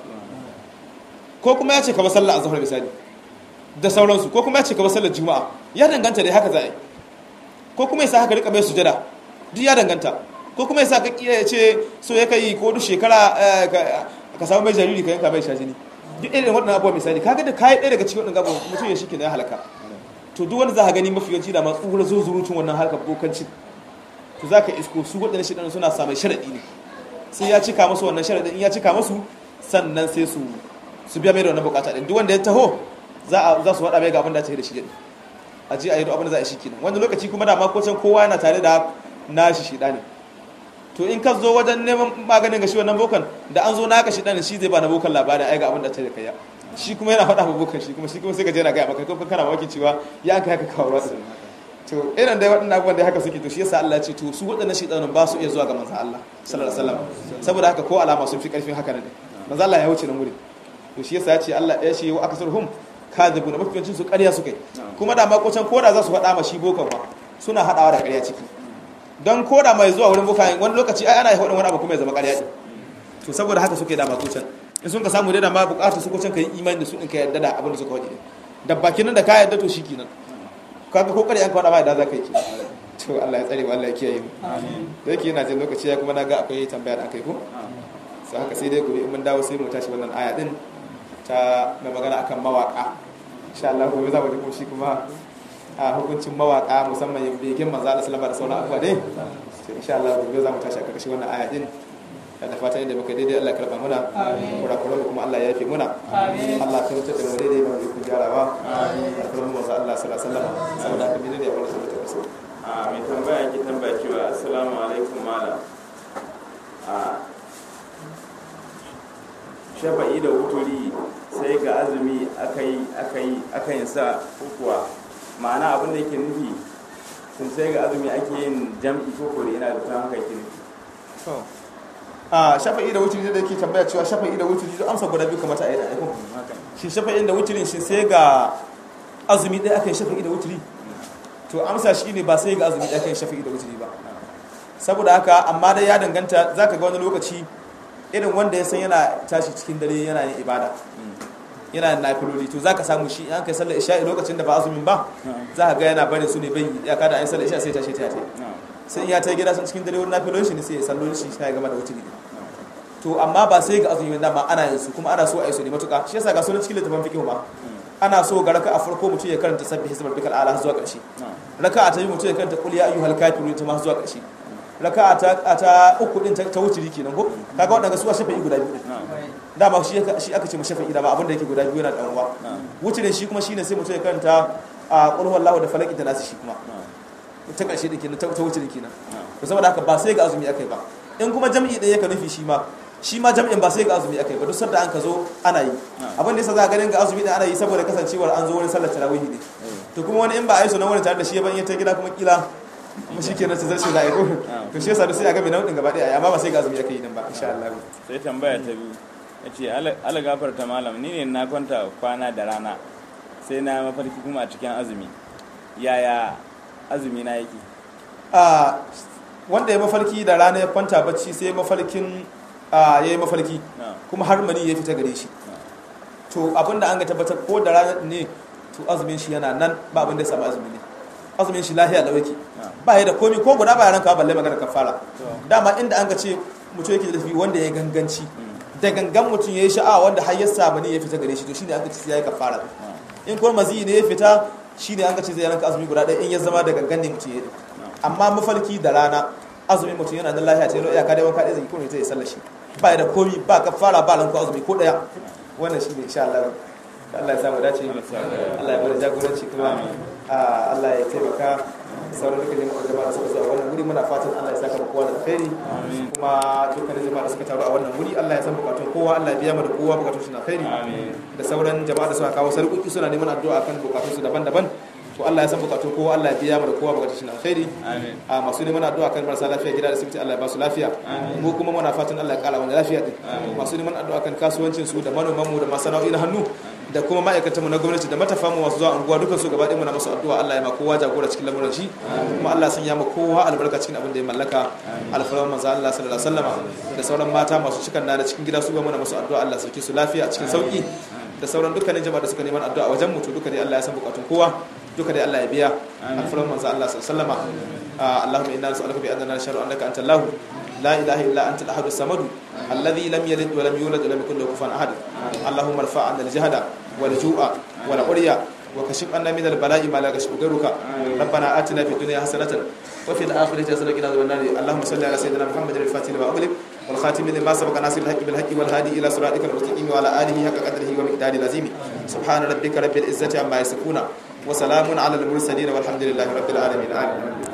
ko kuma ya ce ka ba sallah azhar misali da sauransu ko kuma ya ce ka ba sallar juma'a ya danganta dai haka za a yi ko kuma ya sa haka rika mai sujada duk ya danganta ko kuma ya sa ka ya ce so ya kai ko duk shekara ka samu mai jariri ka yanka mai shajini duk irin waɗannan abubuwa misali kaga da kayi ɗaya daga cikin waɗannan abubuwa mutum ya shike na halaka to duk wanda za ka gani mafi yawanci da masu tsohuwar zuzurutun wannan harkar bokancin to za ka isko su waɗannan shiɗan suna samun sharaɗi ne sai ya cika masu wannan sharaɗin in ya cika masu sannan sai su biya mai da wannan bukata ɗin duk wanda ya taho za su haɗa mai ga abin da ta yi da shi ɗin a ji a yi da abin da za a shi kenan wani lokaci kuma da makocin kowa yana tare da nashi shiɗa ne to in ka zo wajen neman maganin ga shi wannan bokan da an zo naka shi dan shi zai ba na bokan labarin ai ga abin da ta da kai shi kuma yana faɗa ma bokan shi kuma sai ka je na ga maka ko kana mamakin cewa ya an kai haka kawo rasu to irin dai waɗannan abubuwan da haka suke to shi yasa Allah ya ce to su waɗannan shaytanin ba su iya zuwa ga manzon Allah sallallahu alaihi wasallam saboda haka ko alama sun fi karfin haka ne manzon Allah ya wuce nan gurin to shi yasa ya ce Allah ya ce wa akasarhum kadhibuna mafiyancin su ƙarya suke kuma da makocin koda za su faɗa ma shi bokan ba suna haɗawa da ƙarya ciki don koda mai zuwa wurin bokayen wani lokaci ai ana yi wani abu kuma ya zama ƙarya ɗin to saboda haka suke da makocin in sun ka samu da ma buƙatar su kocin ka yi imani da su in ka yarda da abin da suka waje da bakin nan da ka yarda to shi kenan kaga ko ƙarya an ka faɗa ma da za ka yi ke to Allah ya tsare mu Allah ya kiyaye mu da yake yana jin lokaci ya kuma na ga akwai tambaya da aka yi ko sai haka sai dai gobe in mun dawo sai mu tashi wannan aya din ta mai magana akan mawaka insha Allah gobe za mu ji shi kuma a hukuncin mawaka musamman yin begen manzo Allah sallallahu alaihi wasallam da sauran abubuwa dai to insha Allah gobe za mu tashi a karkashin wannan aya din da fatan inda muka daidai Allah ya karba muna kurakuran kuma Allah ya yafe muna Allah ya kautar da mu daidai ba mu ku jarawa alfarmu manzo Allah sallallahu alaihi wasallam saboda haka daidai abin da suka tabbata mai tambaya yake tambaya cewa assalamu alaikum malam shafa'i da wuturi sai ga azumi aka yi sa kuwa ma'ana abin da yake nufi sun sai ga azumi ake yin jam'i ko kore yana da kuma haka yake to a shafa'i da wuturi da yake tambaya cewa shafa'i da wuturi duk amsa guda biyu kamata a yi da aikon shi shafa'in da wuturin shi sai ga azumi ɗaya aka yi shafa'i da wuturi to amsa shi ne ba sai ga azumi ɗaya aka yi shafa'i da wuturi ba saboda haka amma dai ya danganta za ka ga wani lokaci irin wanda ya san yana tashi cikin dare yana yin ibada yana nafiloli to za ka samu shi an kai sallar isha'i lokacin da ba azumin ba za ka ga yana barin su ne bai ya kada an sallar isha'i sai tashi ta sai ya ta gida sun cikin dare wani nafiloli shi ne sai ya salloli shi ta gama da wuturi to amma ba sai ga azumin dama ana yin su kuma ana so a yi su ne matuƙa shi yasa ga sunan cikin littafin fiqh ba ana so ga raka'a farko mutum ya karanta sabbi hisbar bikal ala zuwa ƙarshe raka'a ta biyu mutum ya karanta qul ya ayyuhal kafirun ta ma zuwa ƙarshe raka'a ta uku din ta wuturi kenan ko kaga wadanda su shafa'i guda biyu dama shi aka ce shafa'i da ba abin da yake guda biyu yana da uwa wuturin shi kuma shine sai mutum ya karanta qul huwallahu da falaki da nasu shi kuma ta ƙarshe din kenan ta wuturi kenan to saboda haka ba sai ga azumi akai ba in kuma jami'i da yake nufi shi ma jami'in ba sai ga azumi akai ba duk sanda an ka zo ana yi abin da yasa za ka ganin ga azumi da ana yi saboda kasancewar an zo wani sallar tarawih ne to kuma wani in ba a yi so na wani tare da shi ban ta gida kuma kila kuma shi kenan sai zai da aiko to shi yasa sai a ga mai nau'in gaba daya amma ba sai ga azumi akai nan ba insha Allah sai tambaya ta biyu yace ala gafarta malam ni ne na kwanta kwana da rana sai na mafarki kuma a cikin azumi yaya azumi na yake wanda ya mafarki da rana ya kwanta bacci sai mafarkin ya yi mafarki kuma har mani ya fita gare shi to abinda an ga tabbatar ko da rana ne to azumin shi yana nan ba abin da ya saba azumi ne azumin shi lafiya da wake ba ya da komi ko guda ba yaran ka balle magana kafara dama inda an ga ce mutum yake da tafi wanda ya ganganci da gangan mutum ya yi sha'awa wanda har ya saba ne ya fita gare shi to shine an ga ce ya yi kafara in kuma mazi ne ya fita shine an ga ce zai ranka azumi guda ɗaya in ya zama da gangan ne mutum ya yi amma mafarki da rana azumin mutum yana nan lafiya ta yi iyaka dai wanka ɗaya zai kuma ta yi sallar shi ba ya da komi ba kafara ba lanko azumi ko ɗaya wannan shi ne insha Allah Allah ya samu dace Allah ya bada jagoranci kuma Allah ya taimaka sauran dukkanin jama'a da suka zo a wannan wuri muna fatan Allah ya saka kowa da alkhairi kuma dukkanin jama'a da suka taru a wannan wuri Allah ya san bukatun kowa Allah ya biya mana kowa bukatun su na alkhairi da sauran jama'a da suka kawo sarƙoƙi suna neman addu'a kan bukatun su daban-daban to Allah ya san bukatun kowa Allah ya biya mana kowa bukatun su na alkhairi a masu neman addu'a kan marasa lafiya gida da asibiti Allah ya ba su lafiya mu kuma muna fatan Allah ya kara mana lafiya din masu neman addu'a kan kasuwancin su da manoman mu da masana'o'i na hannu da kuma ma'aikatanmu na gwamnati da matafamu masu zuwa unguwa dukan su gaba ɗaya muna masu addu'a Allah ya ma kowa jagora cikin lamuran shi kuma Allah sun ya ma kowa albarka cikin abin da ya mallaka alfarman manzo Allah sallallahu alaihi wasallam da sauran mata masu cikan na cikin gida su ba muna masu addu'a Allah sauke su lafiya cikin sauki da sauran dukkanin jama'a da suka neman addu'a wajen mutu duka dai Allah ya san bukatun kowa duka dai Allah ya biya alfarman manzo Allah sallallahu alaihi wasallam Allahumma inna nas'aluka bi annana nashhadu annaka antal lahu لا إله إلا أنت الأحد الصمد الذي لم يلد ولم يولد ولم يكن له كفوا أحد اللهم ارفع عنا الجهد والجوع والعري وكشف عنا من البلاء ما لا يكشف غيرك ربنا آتنا في الدنيا حسنة وفي الآخرة حسنة وقنا عذاب النار اللهم صل على سيدنا محمد الفاتح لما أغلق والخاتم لما سبق ناصر الحق بالحق والهادي إلى صراطك المستقيم وعلى آله حق قدره ومقداره العظيم سبحان ربك رب العزة عما يصفون وسلام على المرسلين والحمد لله رب العالمين آمين